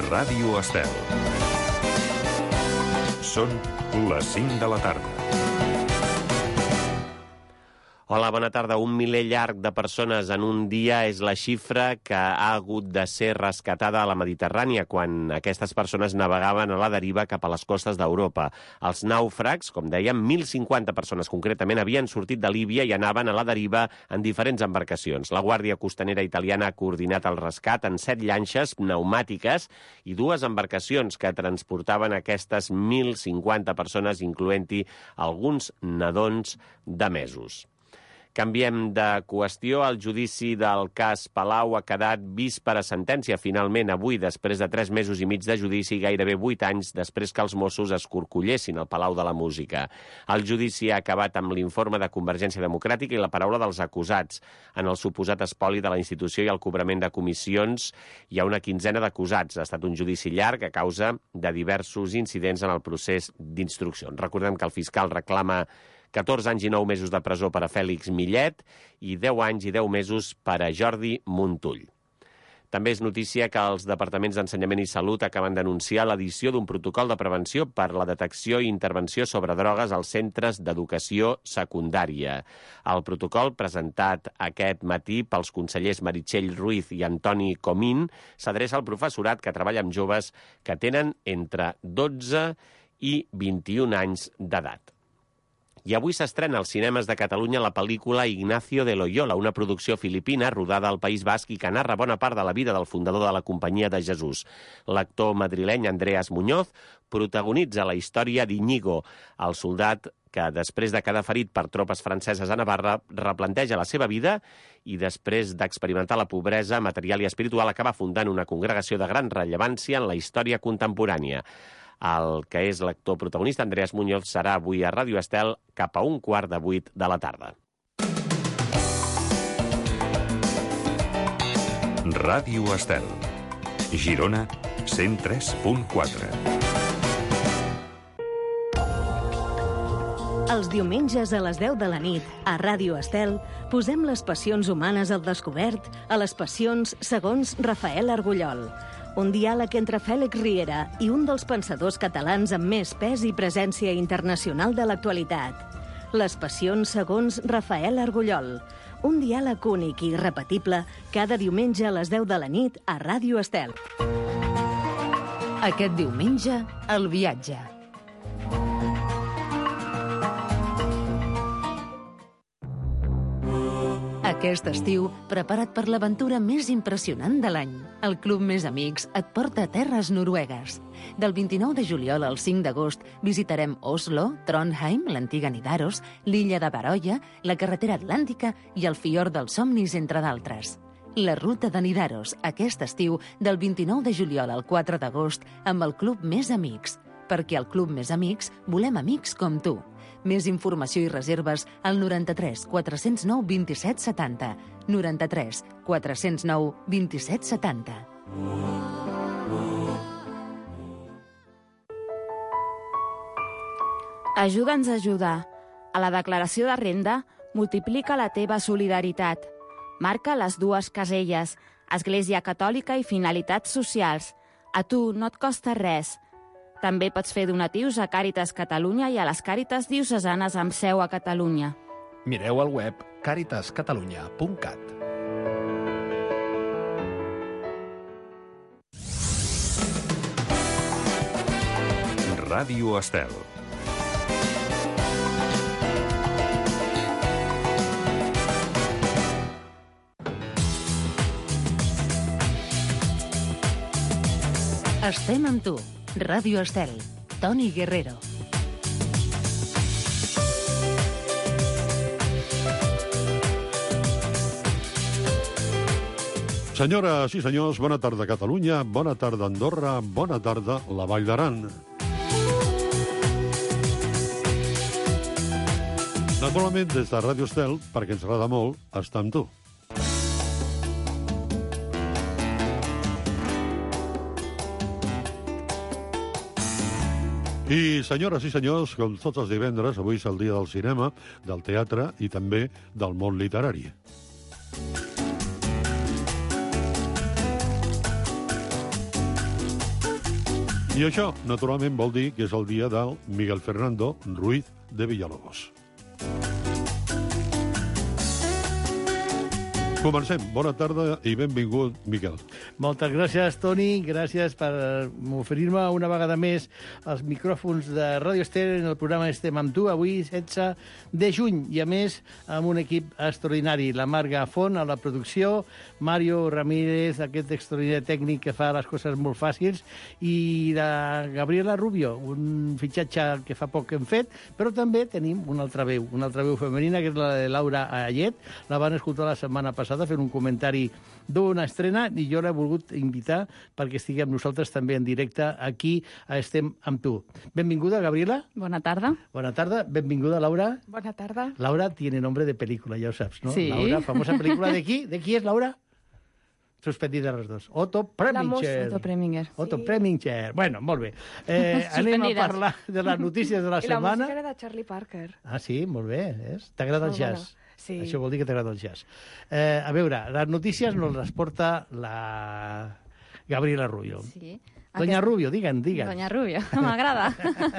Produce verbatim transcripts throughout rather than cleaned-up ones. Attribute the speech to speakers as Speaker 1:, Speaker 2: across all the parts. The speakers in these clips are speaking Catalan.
Speaker 1: Ràdio Estel. Són les cinc de la tarda.
Speaker 2: Hola, bona tarda. Un miler llarg de persones en un dia és la xifra que ha hagut de ser rescatada a la Mediterrània quan aquestes persones navegaven a la deriva cap a les costes d'Europa. Els nàufrags, com dèiem, mil cinquanta persones concretament, havien sortit de Líbia i anaven a la deriva en diferents embarcacions. La Guàrdia Costanera Italiana ha coordinat el rescat en set llanxes pneumàtiques i dues embarcacions que transportaven aquestes mil cinquanta persones, incloent-hi alguns nadons de mesos. Canviem de qüestió. El judici del cas Palau ha quedat vist per a sentència. Finalment, avui, després de tres mesos i mig de judici, gairebé vuit anys després que els Mossos es corcollessin al Palau de la Música. El judici ha acabat amb l'informe de Convergència Democràtica i la paraula dels acusats en el suposat espoli de la institució i el cobrament de comissions. Hi ha una quinzena d'acusats. Ha estat un judici llarg a causa de diversos incidents en el procés d'instrucció. Recordem que el fiscal reclama catorze anys i nou mesos de presó per a Fèlix Millet i deu anys i deu mesos per a Jordi Montull. També és notícia que els departaments d'Ensenyament i Salut acaben d'anunciar l'edició d'un protocol de prevenció per la detecció i intervenció sobre drogues als centres d'educació secundària. El protocol, presentat aquest matí pels consellers Meritxell Ruiz i Antoni Comín, s'adreça al professorat que treballa amb joves que tenen entre dotze i vint-i-un anys d'edat. I avui s'estrena als cinemes de Catalunya la pel·lícula Ignacio de Loyola, una producció filipina rodada al País Basc i que narra bona part de la vida del fundador de la Companyia de Jesús. L'actor madrileny Andreas Muñoz protagonitza la història d'Iñigo, el soldat que, després de quedar ferit per tropes franceses a Navarra, replanteja la seva vida i, després d'experimentar la pobresa material i espiritual, acaba fundant una congregació de gran rellevància en la història contemporània. El que és l'actor protagonista, Andreas Muñoz, serà avui a Ràdio Estel cap a un quart de vuit de la tarda.
Speaker 1: Ràdio Estel. Girona, cent tres punt quatre.
Speaker 3: Els diumenges a les deu de la nit, a Ràdio Estel, posem les passions humanes al descobert a les passions segons Rafael Argullol. Un diàleg entre Fèlix Riera i un dels pensadors catalans amb més pes i presència internacional de l'actualitat. Les passions segons Rafael Argullol. Un diàleg únic i irrepetible cada diumenge a les deu de la nit a Ràdio Estel.
Speaker 4: Aquest diumenge, El viatge. Aquest estiu, prepara't per l'aventura més impressionant de l'any. El Club Més Amics et porta a terres noruegues. Del vint-i-nou de juliol al cinc d'agost visitarem Oslo, Trondheim, l'antiga Nidaros, l'illa de Baroya, la carretera atlàntica i el fiord dels somnis, entre d'altres. La ruta de Nidaros, aquest estiu, del vint-i-nou de juliol al quatre d'agost, amb el Club Més Amics. Perquè al Club Més Amics volem amics com tu. Més informació i reserves al noranta-tres quatre zero nou vint-i-set setanta. noranta-tres quatre zero nou vint-i-set setanta.
Speaker 5: Ajuda'ns a ajudar. A la declaració de renda, multiplica la teva solidaritat. Marca les dues caselles, Església Catòlica i finalitats socials. A tu no et costa res. També pots fer donatius a Càritas Catalunya i a les Càritas diocesanes amb seu a Catalunya.
Speaker 6: Mireu al web càritas catalunya punt cat.
Speaker 1: Ràdio Estel.
Speaker 4: Estem amb tu. Ràdio Estel. Toni Guerrero.
Speaker 7: Senyores i senyors, bona tarda Catalunya, bona tarda Andorra, bona tarda la Vall d'Aran. Naturalment, des de Ràdio Estel, perquè ens agrada molt, estar amb tu. I, senyores i senyors, com tots els divendres, avui és el dia del cinema, del teatre i també del món literari. I això, naturalment, vol dir que és el dia del Miguel Fernando Ruiz de Villalobos. Comencem. Bona tarda i benvingut, Miquel.
Speaker 8: Moltes gràcies, Toni. Gràcies per oferir-me una vegada més els micròfons de Ràdio Estel en el programa Estem amb tu, avui setze de juny, i a més amb un equip extraordinari. La Marga Font a la producció, Mario Ramírez, aquest extraordinari tècnic que fa les coses molt fàcils, i la Gabriela Rubio, un fitxatge que fa poc que hem fet, però també tenim una altra veu, una altra veu femenina, que és la de Laura Ayet. La van escoltar la setmana passada fent un comentari d'una estrena i jo l'he volgut invitar perquè estigui amb nosaltres també en directe aquí a Estem amb tu. Benvinguda, Gabriela.
Speaker 5: Bona tarda.
Speaker 8: Bona tarda. Benvinguda, Laura.
Speaker 9: Bona tarda.
Speaker 8: Laura tiene nombre de película, ya lo sabes, ¿no?
Speaker 5: Sí.
Speaker 8: Laura, famosa película de qui? ¿De qui és, Laura? Suspendida los dos. Otto Preminger.
Speaker 5: Otto Preminger.
Speaker 8: Otto Preminger. Bueno, molt bé. Eh, anem a parlar de les notícies de la
Speaker 9: I
Speaker 8: setmana.
Speaker 9: la música era de Charlie Parker.
Speaker 8: Ah, sí? Molt bé. És? T'agrada el
Speaker 9: Molt
Speaker 8: jazz?
Speaker 9: bona. Sí.
Speaker 8: Això vol dir que t'agrada el jazz. Eh, a veure, les notícies nos les porta la Gabriela Rubio.
Speaker 5: Sí.
Speaker 8: Doña
Speaker 5: Aquest-
Speaker 8: Rubio, digue'n, digue'n.
Speaker 5: Doña Rubio, m'agrada.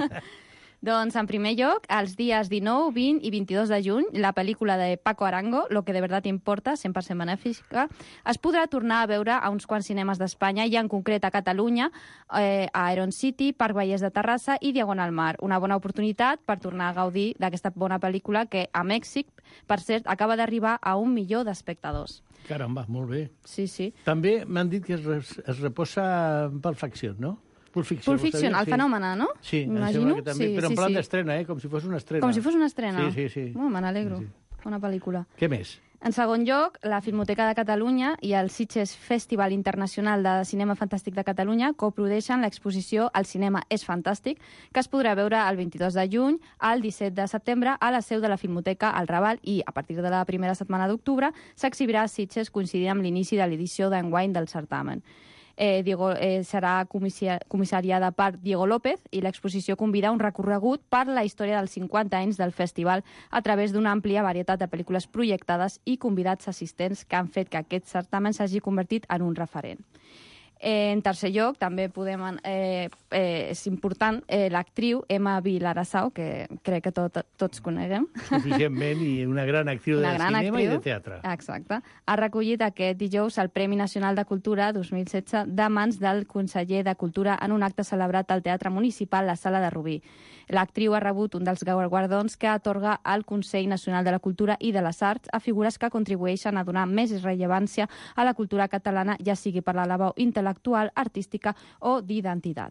Speaker 5: Doncs, en primer lloc, els dies dinou, vint i vint-i-dos de juny, la pel·lícula de Paco Arango, Lo que de verdad importa, cent per cent benèfica, es podrà tornar a veure a uns quants cinemes d'Espanya i en concret a Catalunya, eh, a Iron City, Parc Vallès de Terrassa i Diagonal Mar. Una bona oportunitat per tornar a gaudir d'aquesta bona pel·lícula que a Mèxic, per cert, acaba d'arribar a un milió d'espectadors.
Speaker 8: Caramba, molt bé.
Speaker 5: Sí, sí.
Speaker 8: També m'han dit que es, res- es reposa en Pulp Fiction, no? Pulp Fiction,
Speaker 5: Pulp Fiction, el fenomen, no?
Speaker 8: Sí, em
Speaker 5: Imagino.
Speaker 8: sembla que també,
Speaker 5: Sí,
Speaker 8: però en
Speaker 5: sí,
Speaker 8: plan
Speaker 5: sí.
Speaker 8: d'estrena, eh? Com si fos una estrena.
Speaker 5: Com si fos una estrena.
Speaker 8: Sí, sí, sí.
Speaker 5: Oh, me n'alegro.
Speaker 8: Sí,
Speaker 5: Una pel·lícula.
Speaker 8: Què més?
Speaker 5: En segon lloc, la Filmoteca de Catalunya i el Sitges Festival Internacional de Cinema Fantàstic de Catalunya coprodueixen l'exposició El cinema és fantàstic, que es podrà veure el vint-i-dos de juny al disset de setembre a la seu de la Filmoteca al Raval i, a partir de la primera setmana d'octubre, s'exhibirà a Sitges coincidint amb l'inici de l'edició d'enguany del certamen. Eh, Diego, eh, serà comissia- comissariada per Diego López i l'exposició convida a un recorregut per la història dels cinquanta anys del festival a través d'una àmplia varietat de pel·lícules projectades i convidats assistents que han fet que aquest certamen s'hagi convertit en un referent. Eh, en tercer lloc, també podem, eh, eh, és important, eh, l'actriu Emma Vilarassau, que crec que tot, tots coneguem.
Speaker 8: Suficientment, i una gran actriu
Speaker 5: Una
Speaker 8: de
Speaker 5: gran
Speaker 8: cinema
Speaker 5: actriu.
Speaker 8: i de teatre.
Speaker 5: Exacte. Ha recollit aquest dijous el Premi Nacional de Cultura dos mil setze de mans del conseller de Cultura en un acte celebrat al Teatre Municipal, la Sala de Rubí. L'actriu ha rebut un dels guardons que atorga el Consell Nacional de la Cultura i de les Arts a figures que contribueixen a donar més rellevància a la cultura catalana, ja sigui per la labor intel·lectual, artística o d'identitat.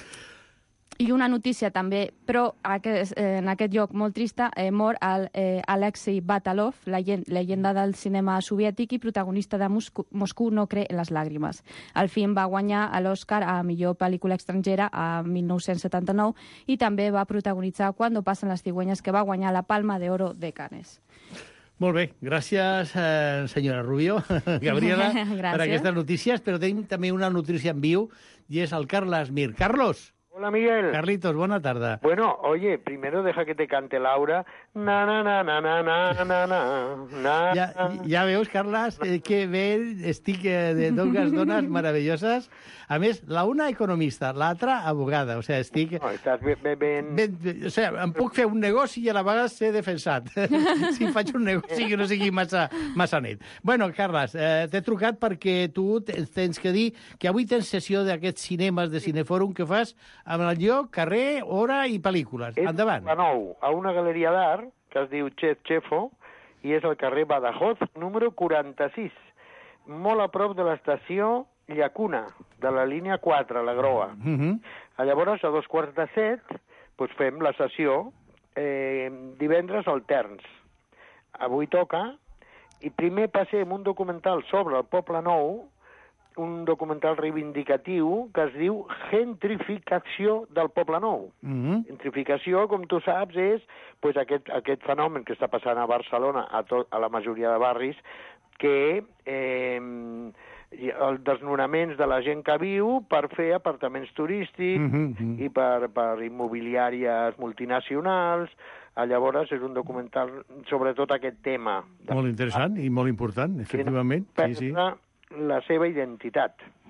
Speaker 5: I una notícia també, però aquest, eh, en aquest lloc molt trista, eh, mor el, eh, Alexei Batalov, la llegenda del cinema soviètic i protagonista de Moscú, Moscú no cree en les làgrimes. El film va guanyar a l'Oscar a millor pel·lícula estrangera a mil nou-cents setanta-nou i també va protagonitzar Cuando passen les cigüeñas, que va guanyar la Palma de Oro de Cannes.
Speaker 8: Molt bé, gràcies, eh, senyora Rubio, Gabriela, per
Speaker 5: Gràcies.
Speaker 8: aquestes notícies, però tenim també una notícia en viu, i és el Carles Mir. Carlos!
Speaker 10: Hola, Miguel.
Speaker 8: Carlitos, bona tarda.
Speaker 10: Bueno, oye, primero deja que te cante Laura. Na, na, na, na, na, na, na, na, na.
Speaker 8: Ja, ja veus, Carles, eh, que bé estic eh, de dues dones meravelloses. A més, la una economista, l'altra abogada. O sigui, estic...
Speaker 10: No, estàs ben... ben, ben...
Speaker 8: Ben, o sigui, em puc fer un negoci i a la vegada ser defensat. Si faig un negoci que no sigui massa, massa net. Bueno, Carles, eh, t'he trucat perquè tu tens que dir que avui tens sessió d'aquests cinemes de Cinefòrum que fas amb el lloc, carrer, hora i pel·lícules.
Speaker 10: És
Speaker 8: Endavant.
Speaker 10: a nou, a una galeria d'art que es diu Chef Chefo i és al carrer Badajoz, número quaranta-sis, molt a prop de l'estació Llacuna, de la línia quatre, la Groa.
Speaker 8: Uh -huh.
Speaker 10: Llavors, a dos quarts de set, doncs fem la sessió eh, divendres alterns. Avui toca, i primer passem un documental sobre el Poble Nou, un documental reivindicatiu que es diu Gentrificació del Poble Nou.
Speaker 8: Uh -huh.
Speaker 10: Gentrificació, com tu saps, és pues, aquest, aquest fenomen que està passant a Barcelona, a, tot, a la majoria de barris, que eh, els desnonaments de la gent que viu per fer apartaments turístics
Speaker 8: uh -huh.
Speaker 10: i per, per immobiliàries multinacionals. Llavors és un documental sobre tot aquest tema.
Speaker 8: Molt interessant i molt important, efectivament. Sí, sí.
Speaker 10: La seva identitat.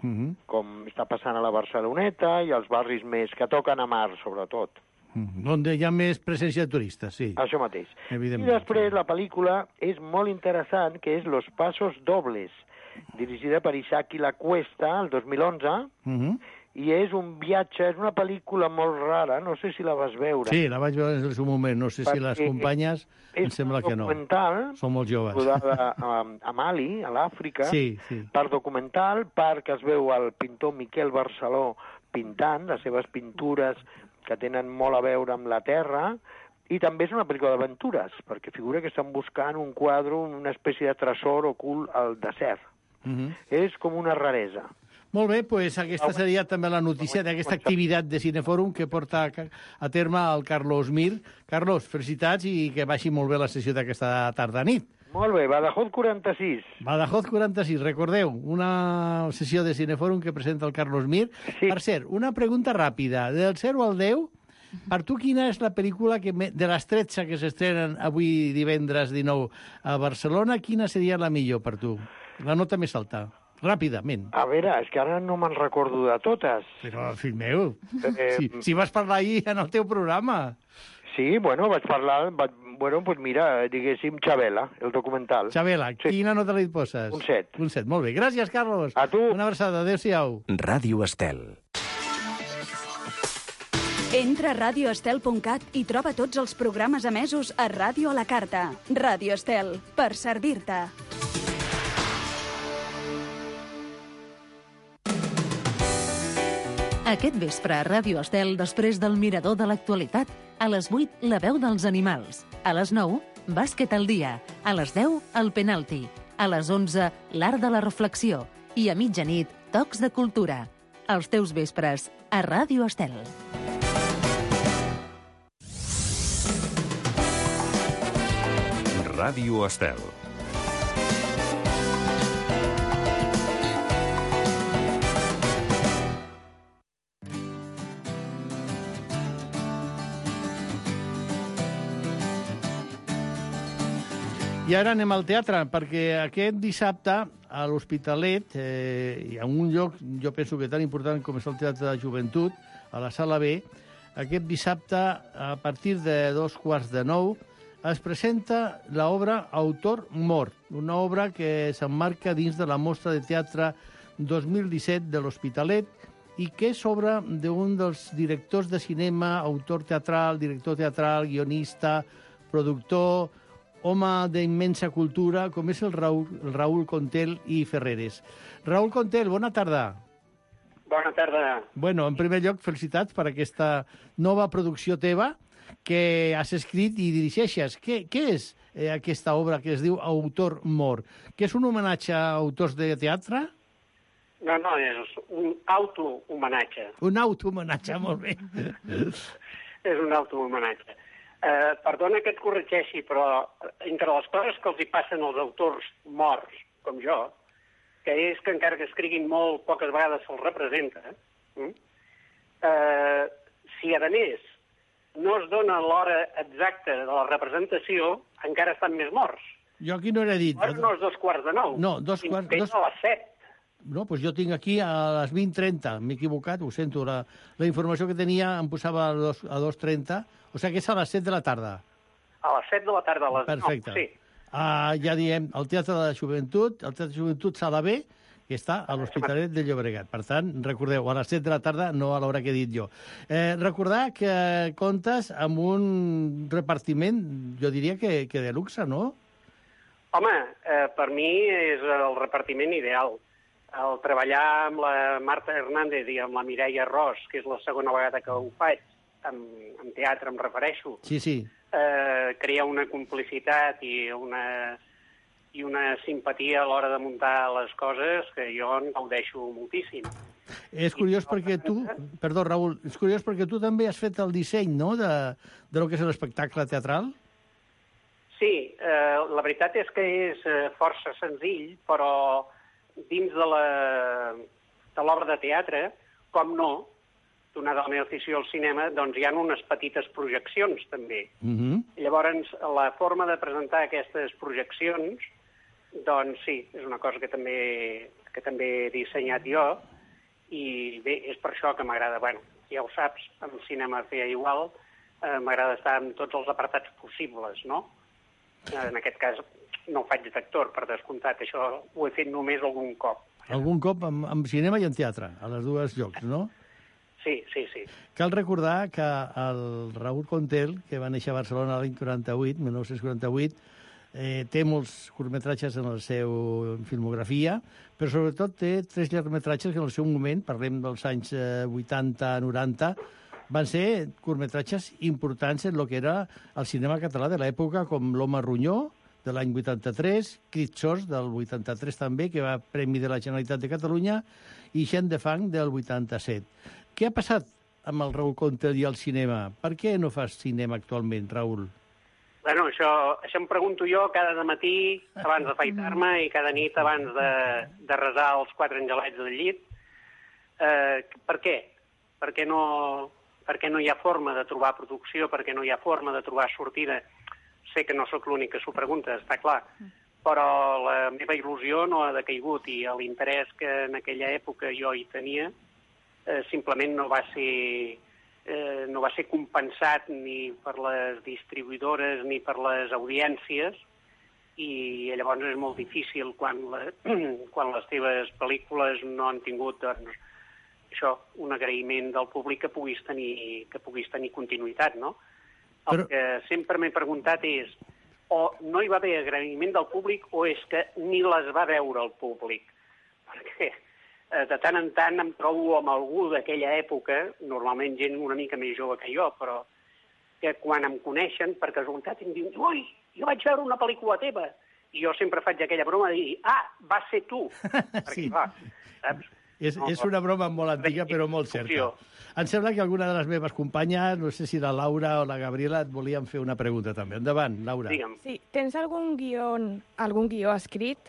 Speaker 8: Mm-hmm.
Speaker 10: com està passant a la Barceloneta i als barris més que toquen a mar, sobretot.
Speaker 8: Mm-hmm. On hi ha més presència de turistes, sí.
Speaker 10: Això mateix.
Speaker 8: Evidentment.
Speaker 10: I després la pel·lícula és molt interessant, que és Los Pasos Dobles, dirigida per Isaki La Cuesta, el dos mil onze,
Speaker 8: Mm-hmm.
Speaker 10: i és un viatge, és una pel·lícula molt rara, no sé si la vas veure.
Speaker 8: Sí, la vaig veure en el seu moment, no sé si les companyes, em sembla que no.
Speaker 10: És un documental,
Speaker 8: són molt joves.
Speaker 10: rodada a, a Mali, a l'Àfrica,
Speaker 8: sí, sí.
Speaker 10: per documental, perquè es veu el pintor Miquel Barceló pintant, les seves pintures que tenen molt a veure amb la terra, i també és una pel·lícula d'aventures, perquè figura que estan buscant un quadre, una espècie de tresor ocult al desert.
Speaker 8: Mm-hmm.
Speaker 10: És com una raresa.
Speaker 8: Molt bé, doncs aquesta seria també la notícia d'aquesta activitat de Cinefòrum que porta a terme el Carlos Mir. Carlos, felicitats i que vagi molt bé la sessió d'aquesta tarda-nit.
Speaker 10: Molt bé, Badajoz quaranta-sis.
Speaker 8: Badajoz quaranta-sis, recordeu, una sessió de Cinefòrum que presenta el Carlos Mir. Sí. Per cert, una pregunta ràpida. Del zero al deu, per tu quina és la pel·lícula que de les tretze que s'estrenen avui divendres dinou a Barcelona, quina seria la millor per tu? La nota més alta. Ràpidament.
Speaker 10: A veure, és que ara no me'n recordo de totes.
Speaker 8: Però, fill meu,
Speaker 10: eh,
Speaker 8: si, si vas parlar ahir en el teu programa.
Speaker 10: Sí, bueno, vaig parlar... Vaig, bueno, doncs mira, diguéssim, Xabela, el documental.
Speaker 8: Xabela, sí. Quina nota li poses?
Speaker 10: Un set.
Speaker 8: Un set, molt bé. Gràcies, Carlos.
Speaker 10: A tu.
Speaker 8: Una abraçada, adéu-siau.
Speaker 1: Ràdio Estel.
Speaker 11: Entra a radio estel punt cat i troba tots els programes emesos a Ràdio a la Carta. Ràdio Estel, per servir-te.
Speaker 4: Aquest vespre a Ràdio Estel, després del Mirador de l'actualitat, a les vuit, la veu dels animals. A les nou, bàsquet al dia. A les deu, el penalti. A les onze, l'art de la reflexió. I a mitjanit, tocs de cultura. Els teus vespres, a Ràdio Estel.
Speaker 1: Ràdio Estel.
Speaker 8: I ara anem al teatre, perquè aquest dissabte a l'Hospitalet, eh, hi ha un lloc, jo penso que tan important com és el Teatre de Joventut, a la Sala B, aquest dissabte, a partir de dos quarts de nou, es presenta l'obra Autor mort, una obra que s'emmarca dins de la Mostra de Teatre dos mil disset de l'Hospitalet i que és obra d'un dels directors de cinema, autor teatral, director teatral, guionista, productor, home d'immensa cultura, com és el Raül, el Raül Contel i Ferreres. Raül Contel, bona tarda.
Speaker 12: Bona tarda.
Speaker 8: Bueno, en primer lloc, felicitats per aquesta nova producció teva que has escrit i dirigeixes. Què, què és eh, aquesta obra que es diu Autor mort? Que és un homenatge a autors de teatre?
Speaker 12: No, no, és un auto-homenatge.
Speaker 8: Un auto-homenatge, molt bé.
Speaker 12: És un auto-homenatge. Eh, perdona que et corregeixi, però entre les coses que els hi passen als autors morts, com jo, que és que encara que escriguin molt, poques vegades se'ls representa, eh? Eh, si a més no es dona l'hora exacta de la representació, encara estan més morts.
Speaker 8: Jo aquí no he dit...
Speaker 12: Ara no és dos quarts de nou.
Speaker 8: No, dos quarts...
Speaker 12: Dos... a les set.
Speaker 8: No, doncs jo tinc aquí a les vint trenta, m'he equivocat, ho sento, la, la informació que tenia em posava a dos, a dos trenta, o sigui que és a les set de la tarda.
Speaker 12: A les set de la tarda, a les
Speaker 8: Perfecte.
Speaker 12: nou, sí.
Speaker 8: Uh, ja diem, el Teatre de la Joventut, el Teatre de Joventut Sala B, que està a l'Hospitalet de Llobregat. Per tant, recordeu, a les set de la tarda, no a l'hora que he dit jo. Eh, recordar que comptes amb un repartiment, jo diria que, que de luxe, no?
Speaker 12: Home, eh, per mi és el repartiment ideal. El treballar amb la Marta Hernández i amb la Mireia Ros, que és la segona vegada que ho faig, en, en teatre em refereixo,
Speaker 8: sí, sí.
Speaker 12: Eh, crea una complicitat i una, i una simpatia a l'hora de muntar les coses que jo en gaudeixo moltíssim.
Speaker 8: És curiós I... perquè tu, perdó Raül, és curiós perquè tu també has fet el disseny, no?, de, de lo que és l'espectacle teatral?
Speaker 12: Sí, eh, la veritat és que és eh, força senzill, però dins de l'obra de teatre, com no, donada la meva afició al cinema, doncs hi ha unes petites projeccions, també.
Speaker 8: Mm-hmm.
Speaker 12: Llavors, la forma de presentar aquestes projeccions, doncs sí, és una cosa que també, que també he dissenyat jo, i bé, és per això que m'agrada, bueno, ja ho saps, amb cinema feia igual, eh, m'agrada estar en tots els apartats possibles, no? Eh, en aquest cas no ho faig d'actor, per descomptat, això ho he fet només algun cop.
Speaker 8: Algun cop amb, amb cinema i en teatre, a les dues llocs, no?
Speaker 12: Sí, sí, sí.
Speaker 8: Cal recordar que el Raúl Contel, que va néixer a Barcelona l'any quaranta-vuit, mil nou-cents quaranta-vuit, eh, té molts curtmetratges en la seva filmografia, però sobretot té tres llargmetratges que en el seu moment, parlem dels anys eh, vuitanta noranta, van ser curtmetratges importants en el que era el cinema català de l'època, com L'home ronyó, de l'any vuitanta-tres, Crits sords, del vuitanta-tres també, que va Premi de la Generalitat de Catalunya, i Gent de fang, del vuitanta-set. Què ha passat amb el Raúl Contel i el cinema? Per què no fas cinema actualment, Raúl?
Speaker 12: Bueno, això, això em pregunto jo cada matí abans d'afaitar-me i cada nit abans de, de resar els quatre angelets del llit. Eh, per què? Per què no, per què no hi ha forma de trobar producció? Per què no hi ha forma de trobar sortida? Sé que no sóc l'únic que s'ho pregunta, està clar, però la meva il·lusió no ha decaigut i l'interès que en aquella època jo hi tenia eh, simplement no va ser... Eh, no va ser compensat ni per les distribuïdores ni per les audiències i llavors és molt difícil quan, la, quan les teves pel·lícules no han tingut doncs, això, un agraïment del públic que puguis tenir, que puguis tenir continuïtat, no? El Però... que sempre m'he preguntat és o no hi va haver agraïment del públic o és que ni les va veure el públic. Perquè de tant en tant em trobo amb algú d'aquella època, normalment gent una mica més jove que jo, però que quan em coneixen, per casualitat, em diuen ui, jo vaig veure una pel·lícula teva. I jo sempre faig aquella broma de dir, ah, va ser tu. Perquè,
Speaker 8: sí.
Speaker 12: clar, saps?
Speaker 8: És, és una broma molt antiga, però molt certa. Em sembla que alguna de les meves companyes, no sé si la Laura o la Gabriela, et volien fer una pregunta també. Endavant, Laura.
Speaker 12: Digue'm.
Speaker 9: Sí, tens algun guió, algun guió escrit?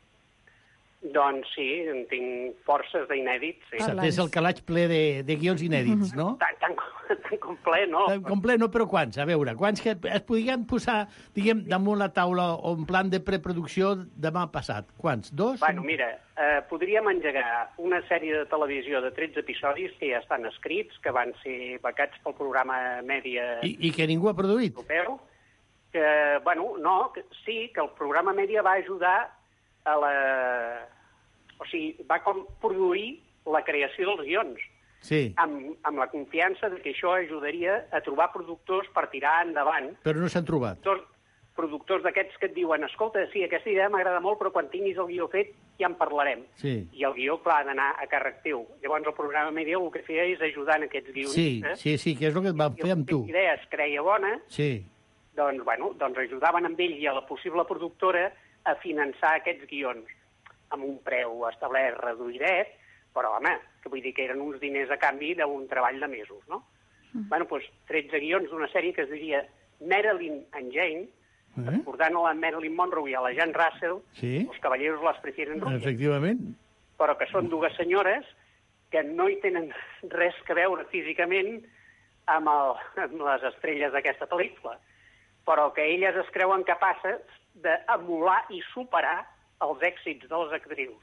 Speaker 12: Doncs sí, en tinc forces d'inèdits. Sí.
Speaker 8: És el calaix ple de, de guions inèdits, no?
Speaker 12: Tan, tan, tan complet, no?
Speaker 8: Tan complet, no, però quants? A veure, quants que es podrien posar, diguem, damunt la taula o en plan de preproducció demà passat? Quants? Dos?
Speaker 12: Bueno, mira, eh, podríem engegar una sèrie de televisió de tretze episodis que ja estan escrits, que van ser becats pel programa Mèdia...
Speaker 8: I, i que ningú ha produït?
Speaker 12: Europeu, que, bueno, no, que, sí, que el programa Mèdia va ajudar a la... O sigui, va com produir la creació dels guions.
Speaker 8: Sí.
Speaker 12: Amb, amb la confiança de que això ajudaria a trobar productors per tirar endavant.
Speaker 8: Però no s'han trobat.
Speaker 12: Productors, productors d'aquests que et diuen, escolta, sí, aquesta idea m'agrada molt, però quan tinguis el guió fet ja en parlarem.
Speaker 8: Sí.
Speaker 12: I el guió, clar, ha d'anar a càrrec teu. Llavors el programa Mèdia el que feia és ajudar en aquests guionistes.
Speaker 8: Sí, sí, sí, que és el que et van fer amb tu.
Speaker 12: Si la idea es creia bona,
Speaker 8: sí.
Speaker 12: doncs, bueno, doncs ajudaven amb ell i a la possible productora a finançar aquests guions amb un preu establert reduïdet, però, home, que vull dir que eren uns diners a canvi d'un treball de mesos, no? Mm. Bueno, doncs, tretze guions d'una sèrie que es diria Marilyn and Jane, eh? recordant a la Marilyn Monroe i a la Jane Russell,
Speaker 8: sí.
Speaker 12: els cavalleros les prefieren rubies.
Speaker 8: Efectivament.
Speaker 12: Però que són dues senyores que no hi tenen res que veure físicament amb, el, amb les estrelles d'aquesta pel·lícula, però que elles es creuen capaces d'emular i superar els èxits de les actrius.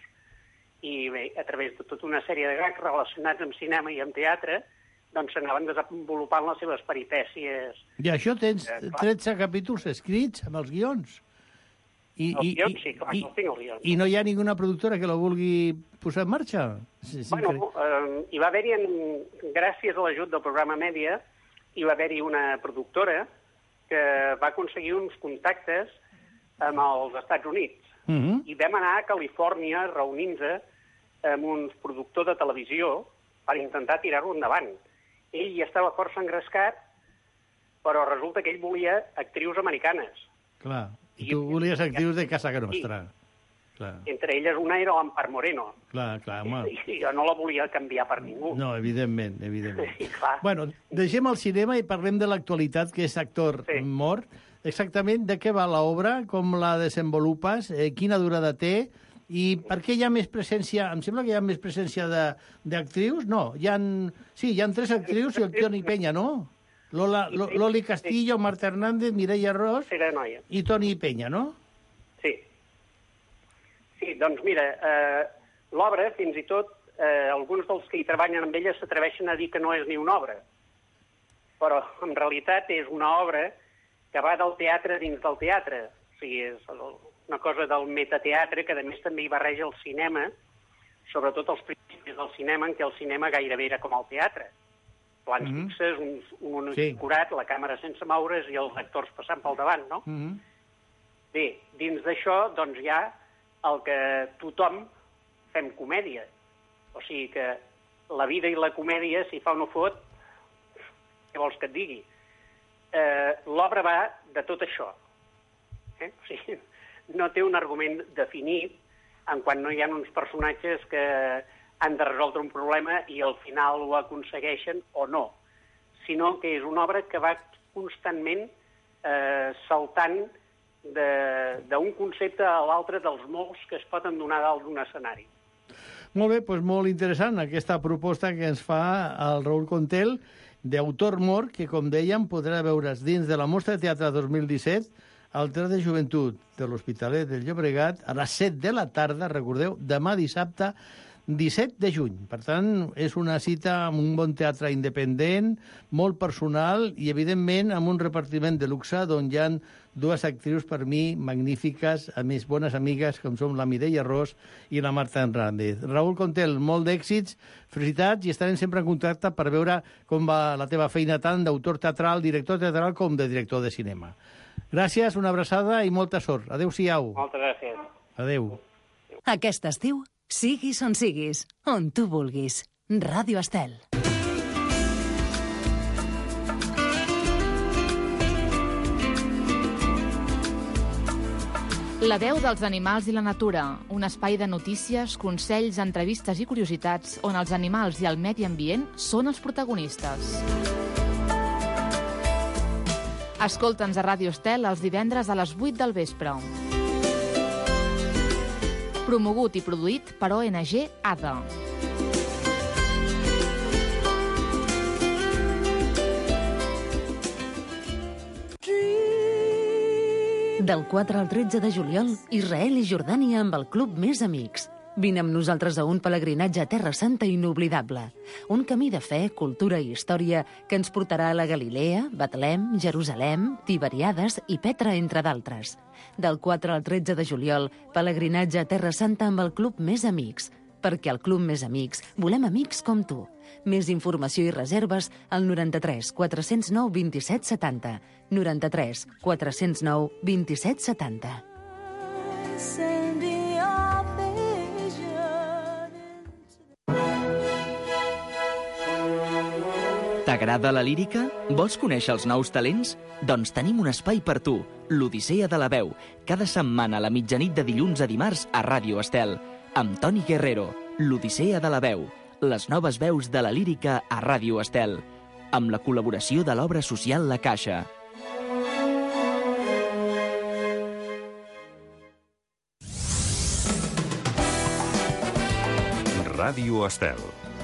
Speaker 12: I bé, a través de tota una sèrie de gags relacionats amb cinema i amb teatre, doncs s'anaven desenvolupant les seves peripècies.
Speaker 8: I això tens eh, tretze capítols escrits amb els guions? I,
Speaker 12: els
Speaker 8: i,
Speaker 12: guions,
Speaker 8: i,
Speaker 12: sí, clar,
Speaker 8: i,
Speaker 12: els tinc els guions.
Speaker 8: I no hi ha ninguna productora que la vulgui posar en marxa? Sí, sí,
Speaker 12: bueno, eh, hi va haver-hi, gràcies a l'ajut del programa Mèdia, hi va haver-hi una productora que va aconseguir uns contactes amb els Estats Units.
Speaker 8: Uh -huh.
Speaker 12: I vam anar a Califòrnia reunint-nos amb un productor de televisió per intentar tirar-ho endavant. Ell ja estava força engrescat, però resulta que ell volia actrius americanes.
Speaker 8: Clar, i tu volies actrius de casa nostra. Clar.
Speaker 12: Entre elles una era l'Ampar Moreno.
Speaker 8: Clar, clar, home.
Speaker 12: I jo no la volia canviar per ningú.
Speaker 8: No, evidentment, evidentment.
Speaker 12: Sí, clar.
Speaker 8: Bueno, deixem el cinema i parlem de l'actualitat, que és actor sí. mort. Exactament de què va l'obra, com la desenvolupes, eh, quina durada té i per què hi ha més presència, em sembla que hi ha més presència d'actrius, no, hi ha, sí, hi ha tres actrius i el Toni Penya, no? Lola, Loli Castillo, Marta Hernández, Mireia Ros i Toni Penya, no?
Speaker 12: Sí. Sí, doncs mira, eh, l'obra fins i tot eh, alguns dels que hi treballen amb ella s'atreveixen a dir que no és ni una obra. Però, en realitat, és una obra que va del teatre dins del teatre. O sigui, és una cosa del metateatre, que a més també hi barreja el cinema, sobretot els principis del cinema, en què el cinema gairebé era com el teatre. Plans mm -hmm. fixes, un, un únic sí. curat, la càmera sense moure's i els actors passant pel davant, no? Mm -hmm. Bé, dins d'això, doncs, hi ha el que tothom fem comèdia. O sigui que la vida i la comèdia, si fa o no fot, què vols que et digui? Eh, L'obra va de tot això. Eh? O sigui, no té un argument definit en quan no hi ha uns personatges que han de resoldre un problema i al final ho aconsegueixen o no, sinó que és una obra que va constantment eh, saltant d'un concepte a l'altre dels molts que es poden donar dalt d'un escenari.
Speaker 8: Molt bé, doncs molt interessant aquesta proposta que ens fa el Raül Contel, d'autor mort, que, com dèiem, podrà veure's dins de la Mostra de Teatre dos mil disset al Teatre de Joventut de l'Hospitalet del Llobregat a les set de la tarda, recordeu, demà dissabte, disset de juny. Per tant, és una cita amb un bon teatre independent, molt personal i, evidentment, amb un repartiment de luxe on hi ha dues actrius, per mi, magnífiques, a més, bones amigues, com som la Mireia Ros i la Marta Hernández. Raül Contel, molt d'èxits, felicitats, i estarem sempre en contacte per veure com va la teva feina tant d'autor teatral, director teatral, com de director de cinema. Gràcies, una abraçada i molta sort. Adéu-siau.
Speaker 12: Moltes gràcies.
Speaker 8: Adéu.
Speaker 3: Aquest estiu, siguis on siguis, on tu vulguis. Ràdio Estel.
Speaker 5: La veu dels animals i la natura, un espai de notícies, consells, entrevistes i curiositats on els animals i el medi ambient són els protagonistes. Escolta'ns a Ràdio Estel els divendres a les vuit del vespre. Promogut i produït per O N G A D A.
Speaker 3: Del quatre al tretze de juliol, Israel i Jordània amb el Club Més Amics. Vine amb nosaltres a un pelegrinatge a Terra Santa inoblidable. Un camí de fe, cultura i història que ens portarà a la Galilea, Betlem, Jerusalem, Tiberiades i Petra, entre d'altres. Del quatre al tretze de juliol, pelegrinatge a Terra Santa amb el Club Més Amics. Perquè al Club Més Amics volem amics com tu. Més informació i reserves al noranta-tres quatre-cents nou vint-i-set setanta. noranta-tres quatre-cents nou vint-i-set setanta.
Speaker 13: T'agrada la lírica? Vols conèixer els nous talents? Doncs tenim un espai per tu, l'Odissea de la Veu, cada setmana a la mitjanit de dilluns a dimarts a Ràdio Estel, amb Toni Guerrero, l'Odissea de la Veu, les noves veus de la lírica a Ràdio Estel, amb la col·laboració de l'obra social La Caixa.
Speaker 1: Ràdio Estel.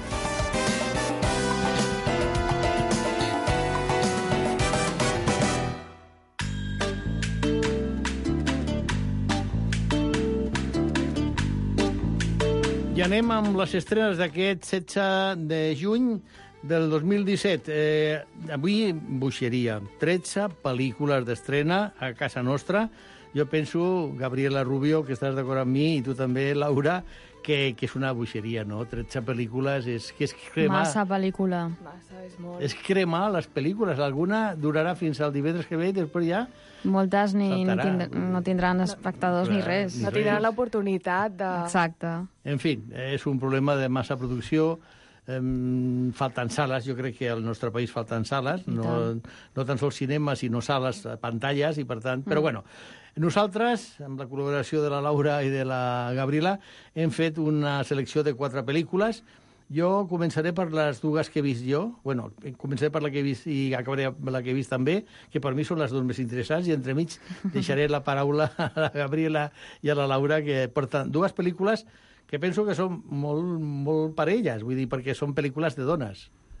Speaker 8: I anem amb les estrenes d'aquest setze de juny del dos mil disset. Eh, avui, boixeria. tretze pel·lícules d'estrena a casa nostra. Jo penso, Gabriela Rubio, que estàs d'acord amb mi, i tu també, Laura, que, que és una boixeria, no? tretze pel·lícules, és que és cremar...
Speaker 14: Massa pel·lícula.
Speaker 9: Massa, és molt.
Speaker 8: És cremar les pel·lícules. Alguna durarà fins al divendres que ve i després ja...
Speaker 14: Moltes ni, no,
Speaker 8: saltarà.
Speaker 14: tindr no tindran espectadors
Speaker 8: Clar,
Speaker 14: ni res.
Speaker 9: No tindran l'oportunitat de...
Speaker 14: Exacte.
Speaker 8: En fi, és un problema de massa producció. Um, falten sales, jo crec que al nostre país falten sales, no, no tan sols cinema, sinó sales, pantalles, i per tant... Mm. Però bueno, nosaltres, amb la col·laboració de la Laura i de la Gabriela, hem fet una selecció de quatre pel·lícules. Jo començaré per les dues que he vist jo. Bueno, començaré per la que he vist i acabaré per la que he vist també, que per mi són les dues més interessants, i entremig deixaré la paraula a la Gabriela i a la Laura, que porten dues pel·lícules que penso que són molt, molt parelles, vull dir, perquè són pel·lícules de dones.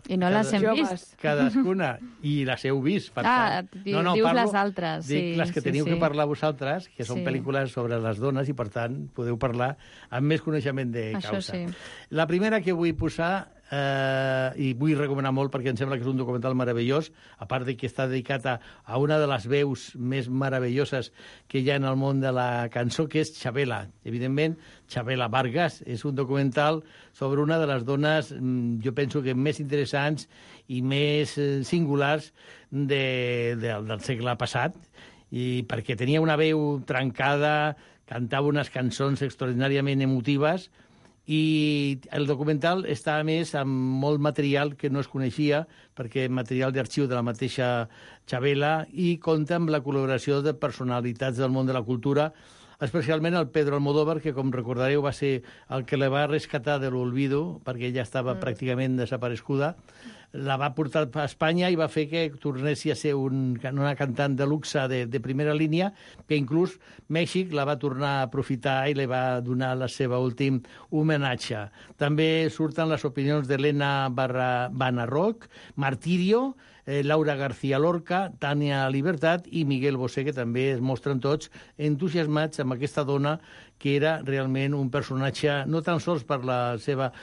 Speaker 14: I no les hem vist.
Speaker 8: Cadascuna. I les heu vist, per
Speaker 14: Ah,
Speaker 8: tant.
Speaker 14: diu, dius
Speaker 8: parlo,
Speaker 14: les altres.
Speaker 8: Dic
Speaker 14: Sí,
Speaker 8: les que
Speaker 14: sí,
Speaker 8: teniu
Speaker 14: sí.
Speaker 8: que parlar vosaltres, que són
Speaker 14: Sí.
Speaker 8: pel·lícules sobre les dones i, per tant, podeu parlar amb més coneixement de
Speaker 14: Això
Speaker 8: causa.
Speaker 14: sí.
Speaker 8: La primera que vull posar, eh, i vull recomanar molt perquè em sembla que és un documental meravellós, a part de que està dedicat a, a una de les veus més meravelloses que hi ha en el món de la cançó, que és Chavela. Evidentment, Chavela Vargas és un documental sobre una de les dones, jo penso que més interessants i més singulars de, de, del segle passat, i perquè tenia una veu trencada, cantava unes cançons extraordinàriament emotives, i el documental està, a més, amb molt material que no es coneixia, perquè material d'arxiu de la mateixa Chavela, i compta amb la col·laboració de personalitats del món de la cultura, especialment el Pedro Almodóvar, que, com recordareu, va ser el que la va rescatar de l'olvido, perquè ella estava mm. pràcticament desapareguda. La va portar a Espanya i va fer que tornessi a ser un, una cantant de luxe de, de primera línia, que inclús Mèxic la va tornar a aprofitar i li va donar la seva últim homenatge. També surten les opinions d'Helena Banarroc, Martirio, eh, Laura García Lorca, Tània Libertat i Miguel Bosé, que també es mostren tots entusiasmats amb aquesta dona que era realment un personatge, no tan sols per la seva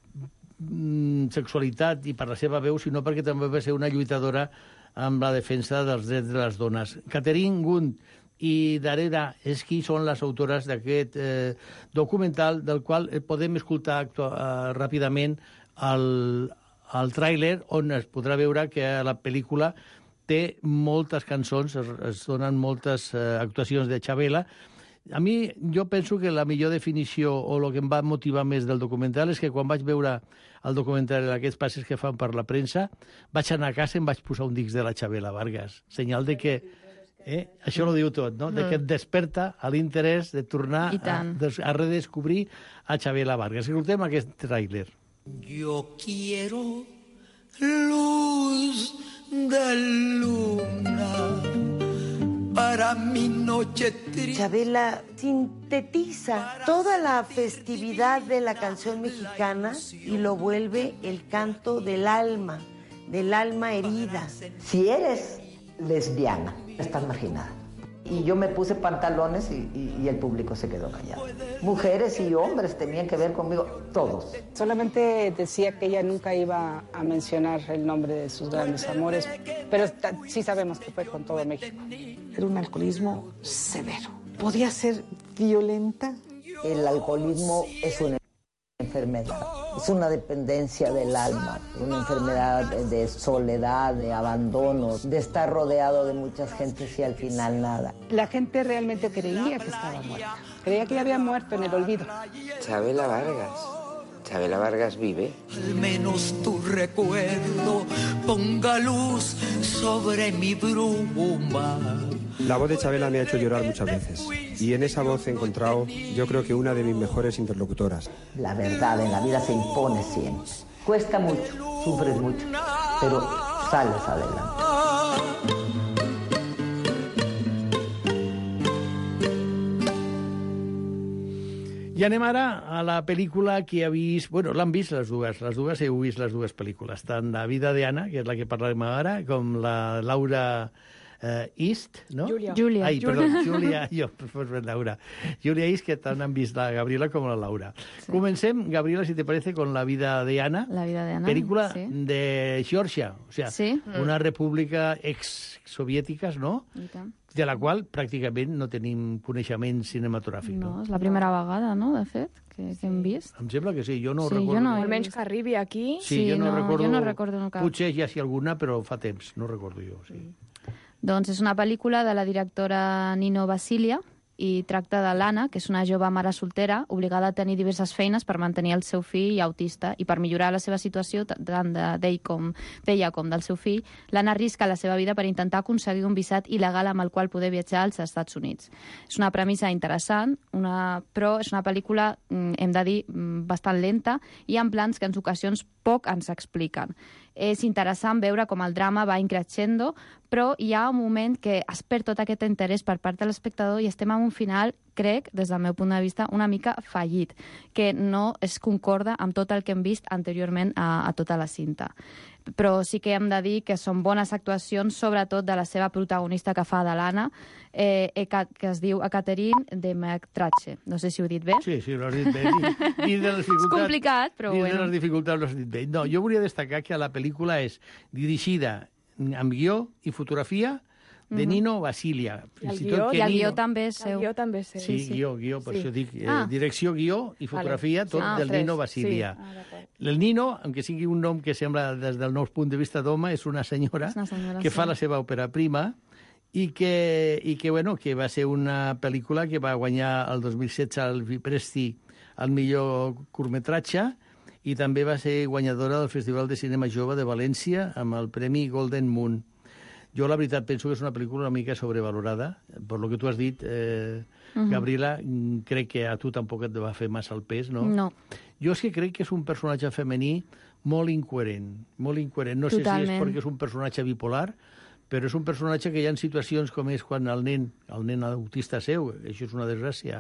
Speaker 8: sexualitat i per la seva veu, sinó perquè també va ser una lluitadora amb la defensa dels drets de les dones. Catherine Gund i Darera Esqui són les autores d'aquest eh, documental, del qual podem escoltar uh, ràpidament el, el tràiler, on es podrà veure que la pel·lícula té moltes cançons, es, es donen moltes uh, actuacions de Chavela. A mi, jo penso que la millor definició o el que em va motivar més del documental és que quan vaig veure el documental d'aquests passes que fan per la premsa, vaig anar a casa i em vaig posar un disc de la Chavela Vargas. Senyal de que, eh, això ho diu tot, no? De que et desperta l'interès de tornar a, a redescobrir a Chavela Vargas. Escoltem aquest tràiler.
Speaker 15: Yo quiero luz de luna para mi noche triste.
Speaker 16: Chavela sintetiza toda la festividad de la canción mexicana y lo vuelve el canto del alma, del alma herida.
Speaker 17: Si eres lesbiana, estás marginada. Y yo me puse pantalones y, y, y el público se quedó callado. Mujeres y hombres tenían que ver conmigo, todos.
Speaker 18: Solamente decía que ella nunca iba a mencionar el nombre de sus grandes amores, pero sí sabemos que fue con todo México.
Speaker 17: Era un alcoholismo severo. Podía ser violenta. El alcoholismo es una enfermedad, es una dependencia del alma, una enfermedad de, de soledad, de abandono, de estar rodeado de muchas gentes y al final nada.
Speaker 18: La gente realmente creía que estaba muerta, creía que ella había muerto en el olvido.
Speaker 19: Chavela Vargas, Chavela Vargas vive.
Speaker 15: Al menos tu recuerdo ponga luz sobre mi bruma.
Speaker 20: La voz de Chavela me ha hecho llorar muchas veces y en esa voz he encontrado, yo creo que una de mis mejores interlocutoras.
Speaker 17: La verdad en la vida se impone siempre. Cuesta mucho, sufres mucho, pero sales adelante.
Speaker 8: I anem ara a la pel·lícula que ha vist... Bueno, l'han vist les dues, les dues heu vist les dues pel·lícules, tant La vida de Ana, que és la que parlarem ara, com la Laura... Uh, East, ¿no?
Speaker 14: Julia. Julia.
Speaker 8: Ay,
Speaker 14: Julia.
Speaker 8: perdón, Julia, jo, pues Laura. Julia East, que tant han vist la Gabriela com la Laura. Sí. Comencem, Gabriela, si te parece, con La vida de Ana.
Speaker 14: La vida de Ana,
Speaker 8: Película
Speaker 14: sí.
Speaker 8: de Georgia, o sea,
Speaker 14: sí.
Speaker 8: una república ex-soviètica, ¿no? De la qual pràcticament no tenim coneixement cinematogràfic.
Speaker 14: No,
Speaker 8: no,
Speaker 14: és la primera vegada, no?, de fet, que, que hem vist.
Speaker 8: Em sembla que sí, jo no
Speaker 14: sí,
Speaker 8: recordo.
Speaker 14: Jo no
Speaker 9: Almenys que arribi aquí.
Speaker 8: Sí,
Speaker 14: sí
Speaker 8: jo no,
Speaker 14: no
Speaker 8: recordo.
Speaker 14: Jo no recordo no cap.
Speaker 8: Potser hi ha si alguna, però fa temps, no recordo jo, sí. Mm.
Speaker 14: Doncs és una pel·lícula de la directora Nino Vasilia i tracta de l'Anna, que és una jove mare soltera obligada a tenir diverses feines per mantenir el seu fill autista i per millorar la seva situació tant d'ell com d'ella com del seu fill. L'Anna arrisca la seva vida per intentar aconseguir un visat il·legal amb el qual poder viatjar als Estats Units. És una premissa interessant, una... però és una pel·lícula, hem de dir, bastant lenta i amb plans que en ocasions poc ens expliquen. És interessant veure com el drama va increixendo, però hi ha un moment que es perd tot aquest interès per part de l'espectador i estem en un final crec, des del meu punt de vista, una mica fallit, que no es concorda amb tot el que hem vist anteriorment a, a tota la cinta. Però sí que hem de dir que són bones actuacions, sobretot de la seva protagonista que fa de l'Anna, eh, que es diu Catherine de McTrache. No sé si ho he dit bé.
Speaker 8: Sí, sí, ho has dit bé. I, i de les
Speaker 14: és complicat, però
Speaker 8: i
Speaker 14: bueno.
Speaker 8: I de les dificultats ho has dit bé. No, jo volia destacar que la pel·lícula és dirigida amb guió i fotografia de Nino Basilia.
Speaker 14: I el guió, i el guió també és seu.
Speaker 9: El guió també és seu.
Speaker 8: Sí, sí. guió, guió, per sí. això dic. Eh,
Speaker 14: ah.
Speaker 8: Direcció, guió i fotografia, vale. tot ah, del tres. Nino Basilia. Sí. Ah, el Nino, aunque sigui un nom que sembla des del nou punt de vista d'home, és una senyora, una senyora que sí. fa la seva òpera prima i que, i que, bueno, que va ser una pel·lícula que va guanyar el dos mil setze el Vipresti al millor curtmetratge i també va ser guanyadora del Festival de Cinema Jove de València amb el Premi Golden Moon. Jo, la veritat, penso que és una pel·lícula una mica sobrevalorada. Per lo que tu has dit, eh, uh-huh. Gabriela, crec que a tu tampoc et va fer massa el pes, no?
Speaker 14: No.
Speaker 8: Jo és que crec que és un personatge femení molt incoherent, molt incoherent. No
Speaker 14: Totalment.
Speaker 8: sé si és perquè és un personatge bipolar, però és un personatge que hi ha situacions com és quan el nen, el nen autista seu, això és una desgràcia,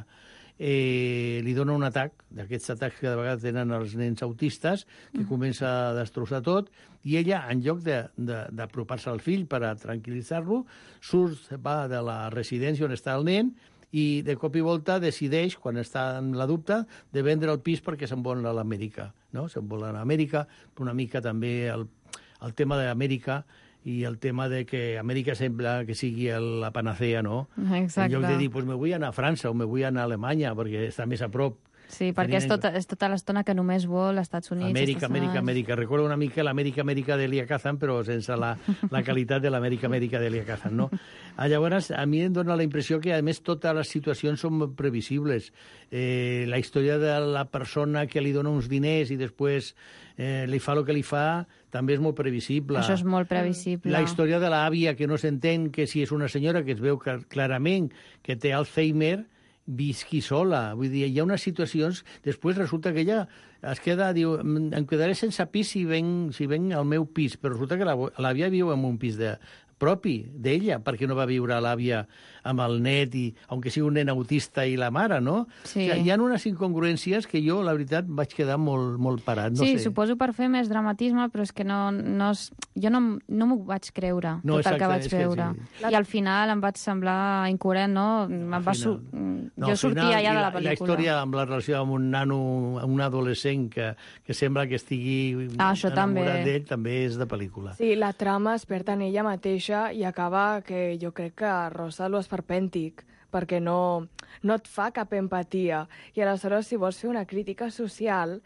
Speaker 8: eh, li dona un atac, d'aquests atacs que de vegades tenen els nens autistes, que mm. comença a destrossar tot, i ella, en lloc d'apropar-se al fill per a tranquil·litzar-lo, surt, va de la residència on està el nen, i de cop i volta decideix, quan està en la dubte, de vendre el pis perquè se'n vol a l'Amèrica. No? Se'n vol a l'Amèrica, una mica també el, el tema d'Amèrica, i el tema de que Amèrica sembla que sigui la panacea, no?
Speaker 14: Exacte.
Speaker 8: En lloc de dir, pues me vull anar a França o me vull anar a Alemanya, perquè està més a prop.
Speaker 14: Sí, perquè és tota, és tota l'estona que només vol als Estats Units.
Speaker 8: Amèrica, Amèrica, Amèrica. Recordo una mica l'Amèrica, Amèrica d'Elia Kazan, però sense la, la qualitat de l'Amèrica, Amèrica d'Elia Kazan, no? Ah, llavors, a mi em dona la impressió que, a més, totes les situacions són previsibles. Eh, la història de la persona que li dona uns diners i després eh, li fa el que li fa també és molt previsible.
Speaker 14: Això és molt previsible.
Speaker 8: La història de l'àvia, que no s'entén que si és una senyora que es veu clarament que té Alzheimer, visqui sola. Vull dir, hi ha unes situacions... Després resulta que ella es queda, diu, em quedaré sense pis si venc, si venc al meu pis, però resulta que l'àvia viu en un pis de, propi d'ella, perquè no va viure l'àvia amb el net, i, aunque sigui un nen autista i la mare, no?
Speaker 14: Sí.
Speaker 8: O sigui, hi ha unes incongruències que jo, la veritat, vaig quedar molt, molt parat. No
Speaker 14: sí,
Speaker 8: sé.
Speaker 14: Suposo per fer més dramatisme, però és que no, no és, jo no, no m'ho vaig creure,
Speaker 8: no,
Speaker 14: tot
Speaker 8: exacte,
Speaker 14: el que vaig veure.
Speaker 8: Que sí.
Speaker 14: I al final em vaig semblar incoherent, no? Em va su...
Speaker 8: no,
Speaker 14: jo sortia ja de la
Speaker 8: la
Speaker 14: pel·lícula.
Speaker 8: La història amb la relació amb un nano, un adolescent que, que sembla que estigui
Speaker 14: ah, enamorat
Speaker 8: d'ell, també és de pel·lícula.
Speaker 9: Sí, la trama es perd en ella mateixa i acaba que jo crec que rosa lo esperpèntic, perquè no, no et fa cap empatia. I aleshores, si vols fer una crítica social,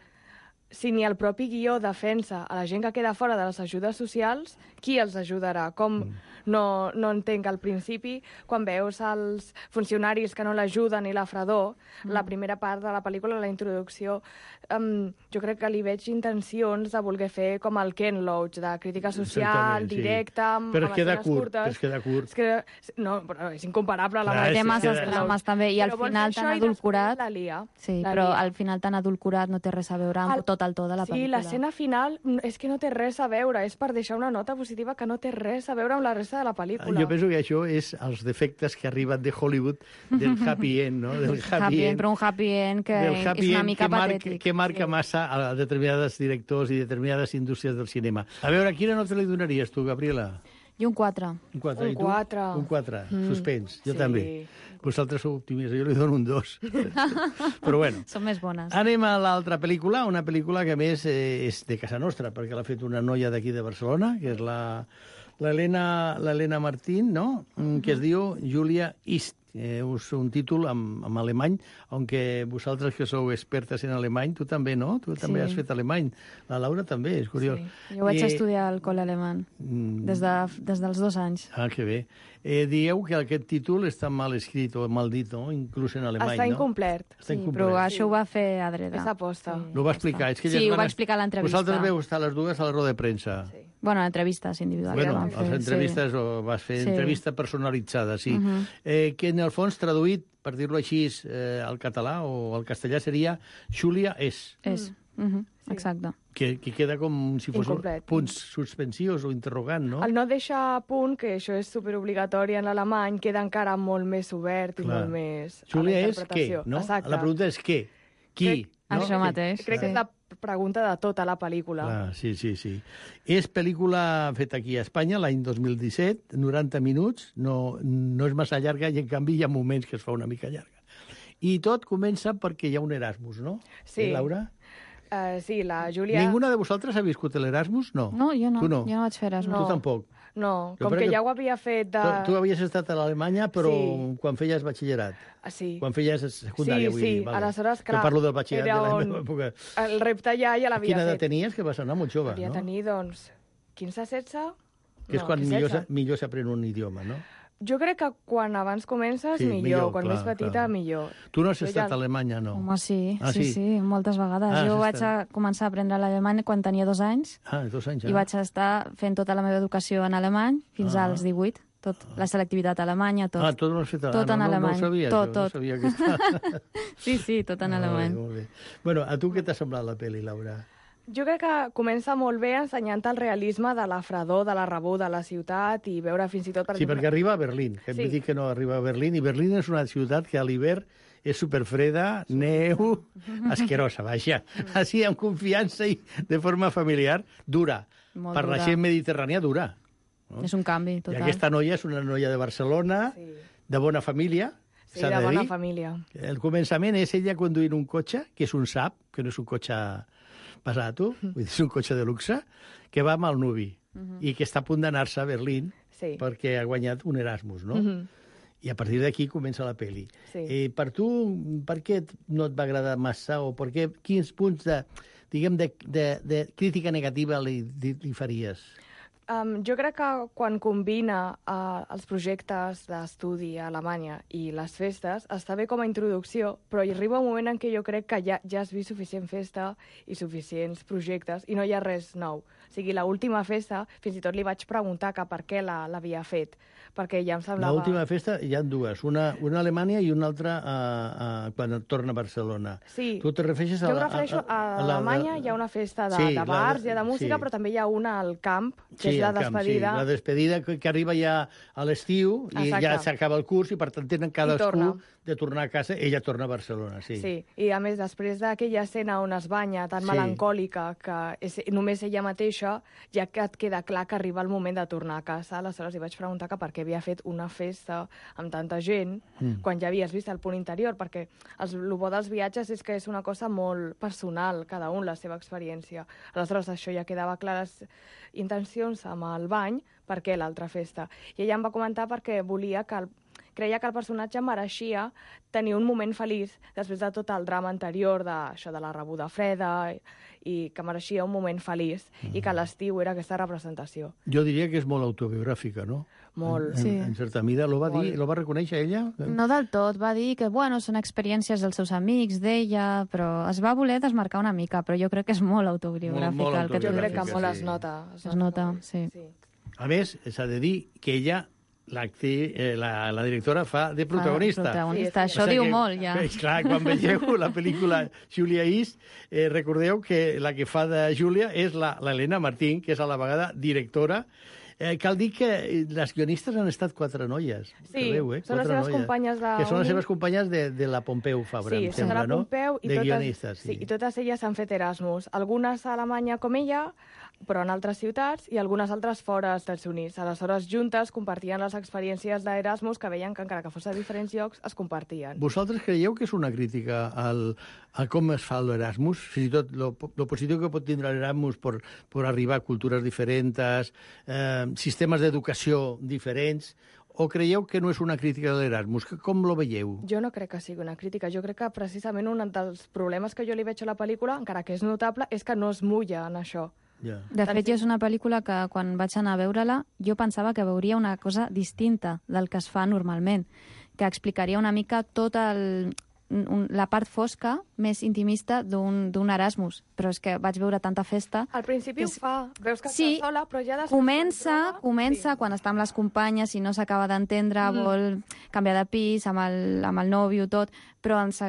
Speaker 9: si ni el propi guió defensa a la gent que queda fora de les ajudes socials, qui els ajudarà? Com mm. no, no entenc al principi, quan veus els funcionaris que no l'ajuden i la fredor, mm. la primera part de la pel·lícula, la introducció, um, jo crec que li veig intencions de voler fer com el Ken Loach, de crítica social,
Speaker 8: sí.
Speaker 9: directa, amb,
Speaker 8: però
Speaker 9: amb
Speaker 8: queda
Speaker 9: escenes
Speaker 8: curt,
Speaker 9: curtes.
Speaker 8: Però es queda curt.
Speaker 9: És que, no, però és incomparable.
Speaker 8: Clar,
Speaker 9: la
Speaker 14: té masses
Speaker 8: queda...
Speaker 14: drames també, i al
Speaker 9: però
Speaker 14: final tan adulcorat...
Speaker 9: La lia.
Speaker 14: Sí,
Speaker 9: la
Speaker 14: però
Speaker 9: lia.
Speaker 14: al final tan adulcorat no té res a veure amb el... tot el to de la
Speaker 9: sí,
Speaker 14: pel·lícula.
Speaker 9: Sí, l'escena final és que no té res a veure, és per deixar una nota positiva que no té res a veure amb la resta de la pel·lícula.
Speaker 8: Jo penso que això és els defectes que arriben de Hollywood del happy end, no? Del happy,
Speaker 14: happy
Speaker 8: end,
Speaker 14: end, però un happy end que
Speaker 8: happy
Speaker 14: és una mica
Speaker 8: que marca,
Speaker 14: patètic.
Speaker 8: que marca
Speaker 14: sí.
Speaker 8: massa a determinats directors i determinades indústries del cinema. A veure, quina nota li donaries tu, Gabriela?
Speaker 14: I un quatre.
Speaker 8: Un quatre.
Speaker 9: Un quatre.
Speaker 8: Un quatre. Mm. Suspens. Jo
Speaker 9: sí.
Speaker 8: també. Vosaltres sou optimistes. Jo li dono un dos. Però bueno.
Speaker 14: Són més bones.
Speaker 8: Anem a l'altra pel·lícula, una pel·lícula que a més eh, és de casa nostra, perquè l'ha fet una noia d'aquí de Barcelona, que és la l'Helena Martín, no? Que es diu Julia East. Eh, és un títol en, en alemany, aunque vosaltres que sou expertes en alemany, tu també, no? Tu també
Speaker 14: sí.
Speaker 8: has fet alemany. La Laura també, és curiós.
Speaker 14: Sí. Jo vaig eh... estudiar al col alemany mm... des, de, des dels dos anys.
Speaker 8: Ah, que bé. Eh, dieu que aquest títol està mal escrit o mal dit, no? Inclús en alemany,
Speaker 9: està
Speaker 8: no?
Speaker 9: Incomplert.
Speaker 8: Està
Speaker 14: sí,
Speaker 8: incomplet.
Speaker 14: però això ho va fer adreda.
Speaker 9: És aposta.
Speaker 14: Sí,
Speaker 8: no ho va explicar. És que
Speaker 14: sí,
Speaker 8: ho
Speaker 14: va explicar a l'entrevista.
Speaker 8: Vosaltres veu estar les dues a la roda de premsa. Sí.
Speaker 14: Bueno, entrevistes individuals.
Speaker 8: Bueno, les entrevistes,
Speaker 14: sí.
Speaker 8: o vas fer
Speaker 14: sí.
Speaker 8: entrevista personalitzada, sí.
Speaker 14: Uh -huh.
Speaker 8: eh, que en el fons traduït, per dir-lo així, eh, al català o al castellà seria Julia és.
Speaker 14: És. Uh -huh. sí. Exacte.
Speaker 8: Que, que queda com si fos
Speaker 9: Incomplet.
Speaker 8: punts suspensius o interrogant, no?
Speaker 9: El no deixar a punt, que això és superobligatori en l'alemany, queda encara molt més obert i
Speaker 8: Clar.
Speaker 9: molt més
Speaker 8: Júlia,
Speaker 9: a la
Speaker 8: és què,
Speaker 9: interpretació.
Speaker 8: no?
Speaker 9: Exacte.
Speaker 8: La pregunta és què? Qui?
Speaker 9: Crec,
Speaker 8: no?
Speaker 14: Això mateix.
Speaker 9: Crec
Speaker 14: sí.
Speaker 9: que és la pregunta de tota la pel·lícula.
Speaker 8: Clar, sí, sí, sí. És pel·lícula feta aquí a Espanya l'any dos mil disset, noranta minuts, no, no és massa llarga i en canvi hi ha moments que es fa una mica llarga. I tot comença perquè hi ha un Erasmus, no?
Speaker 9: Sí.
Speaker 8: Eh, Laura?
Speaker 9: Uh, sí, la Júlia...
Speaker 8: Ninguna de vosaltres ha viscut l'Erasmus? No.
Speaker 14: No, jo no.
Speaker 8: Tu no.
Speaker 14: Jo no vaig fer Erasmus.
Speaker 8: Tu tampoc.
Speaker 9: No,
Speaker 8: Jo
Speaker 9: com
Speaker 8: crec
Speaker 9: que
Speaker 8: que-
Speaker 9: ja ho havia fet de...
Speaker 8: Tu, tu havies estat a l'Alemanya, però
Speaker 9: Sí.
Speaker 8: quan feies batxillerat.
Speaker 9: Ah, sí.
Speaker 8: Quan feies secundària,
Speaker 9: Sí,
Speaker 8: vull
Speaker 9: sí,
Speaker 8: dir. Vale.
Speaker 9: aleshores, clar,
Speaker 8: Jo parlo del batxillerat
Speaker 9: era
Speaker 8: de la
Speaker 9: on-
Speaker 8: meva època.
Speaker 9: El repte ja ja l'havia
Speaker 8: Quina edat
Speaker 9: fet.
Speaker 8: tenies? Que vas anar molt jove,
Speaker 9: Devia
Speaker 8: no?
Speaker 9: tenir, doncs, quinze, setze?
Speaker 8: Que és
Speaker 9: No,
Speaker 8: quan
Speaker 9: setze.
Speaker 8: millor, s'a- millor s'aprèn un idioma, no?
Speaker 9: Jo crec que quan abans comences,
Speaker 8: Sí,
Speaker 9: millor.
Speaker 8: millor,
Speaker 9: Quan
Speaker 8: clar,
Speaker 9: més petita,
Speaker 8: clar.
Speaker 9: millor.
Speaker 8: Tu no has
Speaker 9: Jo
Speaker 8: estat
Speaker 9: ja-
Speaker 8: a Alemanya, no?
Speaker 14: Home, sí,
Speaker 8: Ah,
Speaker 14: sí,
Speaker 8: sí?
Speaker 14: sí, moltes vegades.
Speaker 8: Ah,
Speaker 14: jo
Speaker 8: has
Speaker 14: vaig
Speaker 8: estat-
Speaker 14: a començar a aprendre l'alemany quan tenia dos anys
Speaker 8: Ah, dos anys, ja.
Speaker 14: i vaig estar fent tota la meva educació en alemany fins
Speaker 8: Ah.
Speaker 14: als divuit. Tot, la selectivitat alemanya, tot.
Speaker 8: Ah, tot ho has fet a...
Speaker 14: Tot
Speaker 8: ah,
Speaker 14: en
Speaker 8: no, no,
Speaker 14: alemany.
Speaker 8: No ho sabia,
Speaker 14: tot,
Speaker 8: jo,
Speaker 14: tot.
Speaker 8: no sabia que estava...
Speaker 14: sí, sí, tot en
Speaker 8: Molt bé,
Speaker 14: alemany.
Speaker 8: molt bé. Bueno, a tu què t'ha semblat la pel·li, Laura?
Speaker 9: Jo crec que comença molt bé ensenyant el realisme de la fredor, de la rebuda de la ciutat i veure fins i tot... Per
Speaker 8: Sí,
Speaker 9: exemple...
Speaker 8: perquè arriba a Berlín, que
Speaker 9: Sí.
Speaker 8: hem dit que no arriba a Berlín, i Berlín és una ciutat que a l'hivern és superfreda, neu, asquerosa, vaja. Així, amb confiança i de forma familiar, dura.
Speaker 14: Molt
Speaker 8: per la
Speaker 14: dura.
Speaker 8: gent mediterrània, dura. No?
Speaker 14: És un canvi,
Speaker 8: I
Speaker 14: total.
Speaker 8: aquesta noia és una noia de Barcelona,
Speaker 9: Sí.
Speaker 8: de bona família,
Speaker 9: Sí,
Speaker 8: s'ha
Speaker 9: de
Speaker 8: de
Speaker 9: bona
Speaker 8: dir.
Speaker 9: família.
Speaker 8: El començament és ella conduint un cotxe, que és un Saab, que no és un cotxe pesat, vull dir, és un cotxe de luxe, que va amb el Nubi i que està a punt d'anar-se a Berlín
Speaker 9: Sí.
Speaker 8: perquè ha guanyat un Erasmus, no?
Speaker 9: Mhm.
Speaker 8: I a partir d'aquí comença la pel·li.
Speaker 9: Sí.
Speaker 8: Eh, per tu, per què no et va agradar massa o per què, quins punts de, diguem, de, de, de crítica negativa li, li, li faries?
Speaker 9: Um, jo crec que quan combina uh, els projectes d'estudi a Alemanya i les festes, està bé com a introducció, però hi arriba un moment en què jo crec que ja, ja has vist suficient festa i suficients projectes i no hi ha res nou. O sigui, l'última festa, fins i tot li vaig preguntar que per què la- l'havia fet, perquè ja em semblava...
Speaker 8: L'última festa hi ha dues, una, una a Alemanya i una altra a, a, quan torna a Barcelona.
Speaker 9: Sí.
Speaker 8: Tu te refereixes a...
Speaker 9: Jo em
Speaker 8: la-
Speaker 9: refereixo a, a
Speaker 8: la-
Speaker 9: Alemanya, hi ha una festa de,
Speaker 8: Sí,
Speaker 9: de
Speaker 8: la-
Speaker 9: bars, hi ha de música,
Speaker 8: sí.
Speaker 9: però també hi ha una al camp, que
Speaker 8: Sí,
Speaker 9: és la
Speaker 8: al camp,
Speaker 9: despedida.
Speaker 8: sí, la despedida que, que arriba ja a l'estiu i
Speaker 9: Exacte.
Speaker 8: ja s'acaba el curs i per tant tenen cadascú
Speaker 9: torna.
Speaker 8: de tornar a casa. Ella torna a Barcelona, sí.
Speaker 9: Sí, i a més, després d'aquella escena on es banya tan
Speaker 8: Sí.
Speaker 9: melancòlica que és només ella mateixa, ja que et queda clar que arriba el moment de tornar a casa, aleshores li vaig preguntar que per què havia fet una festa amb tanta gent,
Speaker 8: Mm.
Speaker 9: quan ja havies vist el punt interior, perquè els, el bo dels viatges és que és una cosa molt personal, cada un la seva experiència. Aleshores, això ja quedava clares intencions amb el bany, per què l'altra festa. I ella em va comentar perquè volia que el, creia que el personatge mereixia tenir un moment feliç després de tot el drama anterior d'això de la rebuda freda i, i que mereixia un moment feliç mm. i que l'estiu era aquesta representació.
Speaker 8: Jo diria que és molt autobiogràfica, no?
Speaker 9: Molt.
Speaker 8: En,
Speaker 14: Sí.
Speaker 8: en, en certa mida. Lo va dir, lo va reconèixer ella?
Speaker 14: No del tot, va dir que, bueno, són experiències dels seus amics, d'ella, però es va voler desmarcar una mica, però jo crec que és molt autobiogràfica.
Speaker 8: Molt, molt
Speaker 14: el que tu
Speaker 9: Jo crec
Speaker 14: dius.
Speaker 9: que molt
Speaker 8: sí.
Speaker 9: es nota.
Speaker 14: Es nota, sí.
Speaker 9: sí.
Speaker 8: A més, s'ha de dir que ella, l'actriu, eh, la, la directora, fa de protagonista.
Speaker 14: Fa de protagonista.
Speaker 8: O
Speaker 14: Això
Speaker 8: sigui
Speaker 14: diu
Speaker 8: que,
Speaker 14: molt, ja.
Speaker 8: eh, Clar, quan veieu la pel·lícula Julia East, eh, recordeu que la que fa de Júlia és l'Helena Martín, que és a la vegada directora. Eh, cal dir que les guionistes han estat quatre noies.
Speaker 9: Sí,
Speaker 8: Sabeu, eh?
Speaker 9: són les
Speaker 8: Quatre
Speaker 9: seves
Speaker 8: noies.
Speaker 9: companyes de
Speaker 8: Que són les
Speaker 9: uni.
Speaker 8: seves companyes de, de la Pompeu Fabra,
Speaker 9: Sí,
Speaker 8: em
Speaker 9: són de
Speaker 8: sembla,
Speaker 9: la
Speaker 8: no?
Speaker 9: Pompeu i
Speaker 8: de
Speaker 9: totes,
Speaker 8: guionistes, sí.
Speaker 9: sí, i totes elles s'han fet Erasmus. Algunes a Alemanya com ella, però en altres ciutats, i algunes altres fora dels Estats Units. Aleshores, juntes compartien les experiències d'Erasmus que veien que encara que fos a diferents llocs, es compartien.
Speaker 8: Vosaltres creieu que és una crítica al, a com es fa l'Erasmus? Fins i tot lo, lo positiu que pot tindre l'Erasmus per, per arribar a cultures diferents, eh, sistemes d'educació diferents, o creieu que no és una crítica de l'Erasmus? Com lo veieu?
Speaker 9: Jo no crec que sigui una crítica. Jo crec que precisament un dels problemes que jo li veig a la pel·lícula, encara que és notable, és que no es mulla en això.
Speaker 8: Ja.
Speaker 14: De fet, jo és una pel·lícula que quan vaig anar a veure-la jo pensava que veuria una cosa distinta del que es fa normalment, que explicaria una mica tot el, un, la part fosca més intimista d'un Erasmus, però és que vaig veure tanta festa...
Speaker 9: Al principi és... ho fa, veus que
Speaker 14: sí,
Speaker 9: està sola, però ja després...
Speaker 14: Comença, troba... comença sí. quan està amb les companyes i no s'acaba d'entendre, mm. vol canviar de pis amb el, amb el nòvio, tot, però en,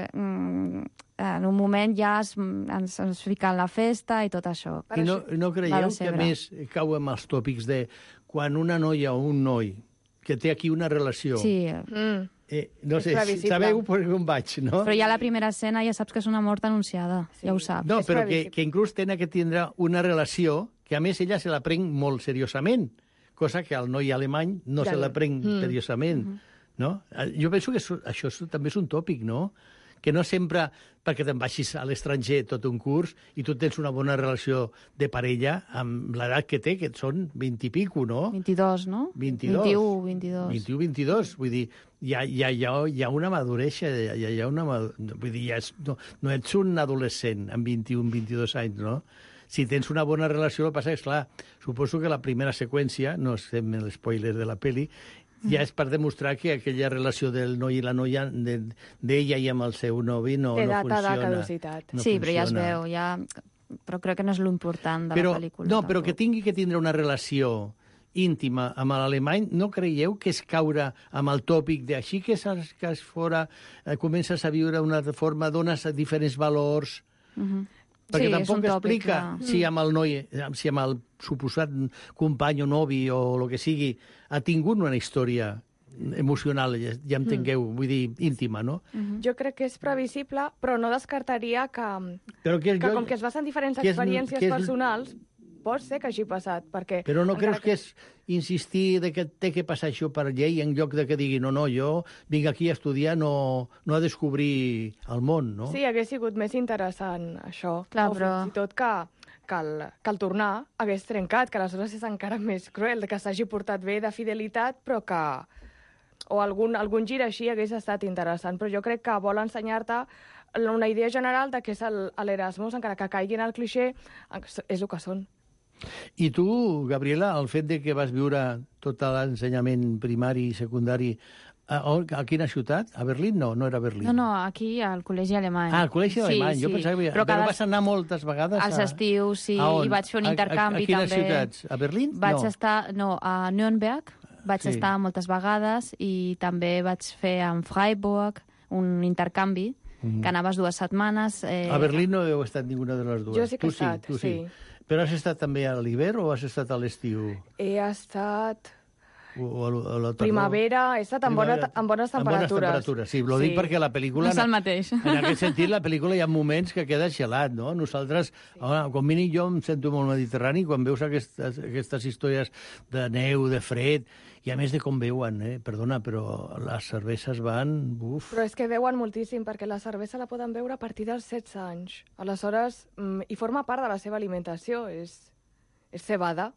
Speaker 14: en un moment ja es, ens, ens fica en la festa i tot això.
Speaker 8: I no, no creieu que, a més, cau amb els tòpics de quan una noia o un noi que té aquí una relació...
Speaker 14: Sí. Mm.
Speaker 8: Eh, no sé, si sabeu per on vaig, no?
Speaker 14: Però ja la primera escena ja saps que és una mort anunciada, sí. ja ho saps.
Speaker 8: No, però que, que inclús tenen que tindre una relació que, a més, ella se la pren molt seriosament, cosa que el noi alemany no ja. se la pren mm. seriosament, mm-hmm. no? Jo penso que això, això també és un tòpic, no? Que no sempre, perquè te'n vagis a l'estranger tot un curs i tu tens una bona relació de parella amb l'edat que té, que són vint i pico, no?
Speaker 14: vint-i-dos, no?
Speaker 8: vint-i-dos.
Speaker 14: vint-i-u, vint-i-dos.
Speaker 8: vint-i-u, vint-i-dos. Vull dir, hi ha, hi ha, hi ha, hi ha una madureixa, hi ha, hi ha una... Vull dir, ja és, no, no ets un adolescent amb vint-i-un, vint-i-dos anys, no? Si tens una bona relació, el que passa és, clar, suposo que la primera seqüència, no fem l'espoiler de la peli, ja és per demostrar que aquella relació del noi i la noia, d'ella de, i amb el seu novi, no, no funciona.
Speaker 9: Té data de caducitat.
Speaker 14: No sí, funciona. Però ja es veu, ja... però crec que no és l'important de
Speaker 8: però,
Speaker 14: la pel·lícula.
Speaker 8: No,
Speaker 14: tampoc.
Speaker 8: Però que tingui que tindre una relació íntima amb l'alemany, no creieu que és caure amb el tòpic de així que saps que es fora, eh, comences a viure d'una forma, dones diferents valors...
Speaker 14: Uh-huh.
Speaker 8: Perquè
Speaker 14: sí,
Speaker 8: tampoc explica
Speaker 14: que...
Speaker 8: si amb el noi, si amb el suposat company o novi o el que sigui, ha tingut una història emocional, ja entengueu, mm. vull dir, íntima, no?
Speaker 9: Mm-hmm. Jo crec que és previsible, però no descartaria que,
Speaker 8: però que,
Speaker 9: que
Speaker 8: jo,
Speaker 9: com que es basen diferents
Speaker 8: que és,
Speaker 9: experiències
Speaker 8: que és,
Speaker 9: personals, pot ser que hagi passat, perquè...
Speaker 8: Però no creus que... que és insistir de que té que passar això per llei en lloc de que digui no, no, jo vinc aquí a estudiar, no, no a descobrir el món, no?
Speaker 9: Sí, hagués sigut més interessant això.
Speaker 14: Clar,
Speaker 9: o
Speaker 14: però...
Speaker 9: fins i tot que, que, el, que el tornar hagués trencat, que aleshores és encara més cruel, que s'hagi portat bé de fidelitat, però que... o algun, algun gir així hagués estat interessant. Però jo crec que vol ensenyar-te una idea general de què és l'Erasmus, encara que caiguin al clixé, és el que són.
Speaker 8: I tu, Gabriela, el fet de que vas viure tot l'ensenyament primari i secundari a, a quina ciutat? A Berlín? No, no era Berlín.
Speaker 14: No, no, aquí al col·legi alemany.
Speaker 8: Ah, al col·legi alemany.
Speaker 14: Sí,
Speaker 8: jo
Speaker 14: sí.
Speaker 8: pensava que...
Speaker 14: Però,
Speaker 8: Però
Speaker 14: cada...
Speaker 8: vas anar moltes vegades a...
Speaker 14: Als estius, sí, i vaig fer un intercanvi
Speaker 8: també. A, a, a quines
Speaker 14: també.
Speaker 8: ciutats? A Berlín?
Speaker 14: Vaig
Speaker 8: no.
Speaker 14: estar, no, a Nürnberg, vaig sí. estar moltes vegades i també vaig fer en Freiburg un intercanvi, mm-hmm. que anaves dues setmanes. Eh...
Speaker 8: A Berlín no heu estat ninguna de les dues.
Speaker 9: Jo sí que he estat,
Speaker 8: sí. Tu
Speaker 9: sí.
Speaker 8: sí. Però has estat també a l'hivern o has estat a l'estiu?
Speaker 9: He estat...
Speaker 8: O, o a la tardor?
Speaker 9: Primavera, he estat en, bona, en bones temperatures. En bones temperatures,
Speaker 8: sí. Lo sí. dic perquè la pel·lícula...
Speaker 14: No és el mateix.
Speaker 8: En aquest sentit, la pel·lícula hi ha moments que queda gelat, no? Nosaltres, sí. home, com mínim jo em sento molt mediterrani quan veus aquestes, aquestes històries de neu, de fred, i a més de com veuen, eh? Perdona, però les cerveses van... Uf.
Speaker 9: Però és que veuen moltíssim, perquè la cervesa la poden veure a partir dels setze anys. Aleshores, mm, i forma part de la seva alimentació, és, és cebada.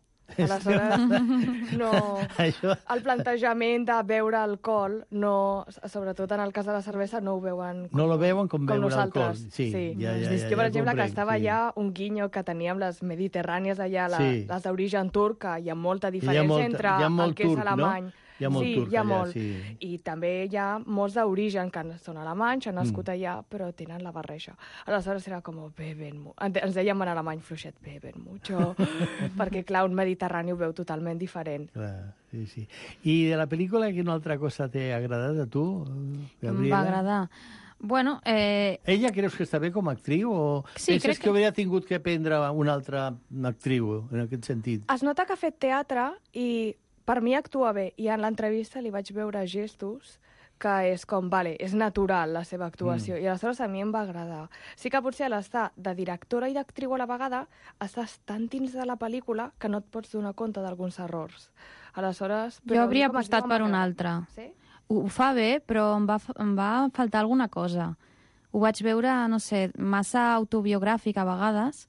Speaker 9: Aleshores, no...
Speaker 8: Això...
Speaker 9: El plantejament de beure alcohol, no, sobretot en el cas de la cervesa, no ho veuen com,
Speaker 8: no lo veuen com, com beure alcohol. Sí,
Speaker 9: sí.
Speaker 8: Ja, ja, ja,
Speaker 9: jo, per
Speaker 8: ja
Speaker 9: exemple,
Speaker 8: comprenc,
Speaker 9: que estava
Speaker 8: sí.
Speaker 9: allà un guinyo que teníem les mediterrànies allà, la,
Speaker 8: sí.
Speaker 9: les d'origen turc, que hi ha molta diferència
Speaker 8: molta,
Speaker 9: entre el que
Speaker 8: turc,
Speaker 9: és alemany.
Speaker 8: No? Hi ha molt
Speaker 9: sí,
Speaker 8: turc
Speaker 9: hi ha
Speaker 8: allà,
Speaker 9: molt.
Speaker 8: sí.
Speaker 9: I també hi ha molts d'origen que són alemanys, han nascut mm. allà, però tenen la barreja. Aleshores era com, beben mucho. Ens dèiem en alemany fluixet, beben mucho, perquè, clar, un mediterrani ho veu totalment diferent.
Speaker 8: Clar, sí, sí. I de la pel·lícula, quina altra cosa t'ha agradat a tu, Gabriela?
Speaker 14: Em va agradar. Bueno, eh...
Speaker 8: Ella creus que està bé com a actriu o
Speaker 14: sí,
Speaker 8: penses que...
Speaker 14: que
Speaker 8: hauria tingut que prendre una altra actriu en aquest sentit?
Speaker 9: Es nota que ha fet teatre i per mi actua bé, i en l'entrevista li vaig veure gestos que és com, vale, és natural la seva actuació, mm. i aleshores a mi em va agradar. Sí que potser a l'estar de directora i d'actriu a la vegada estàs tan dins de la pel·lícula que no et pots donar compte d'alguns errors. Aleshores...
Speaker 14: Jo hauria apostat per una altra.
Speaker 9: Sí?
Speaker 14: Ho, ho fa bé, però em va, em va faltar alguna cosa. Ho vaig veure, no sé, massa autobiogràfic a vegades,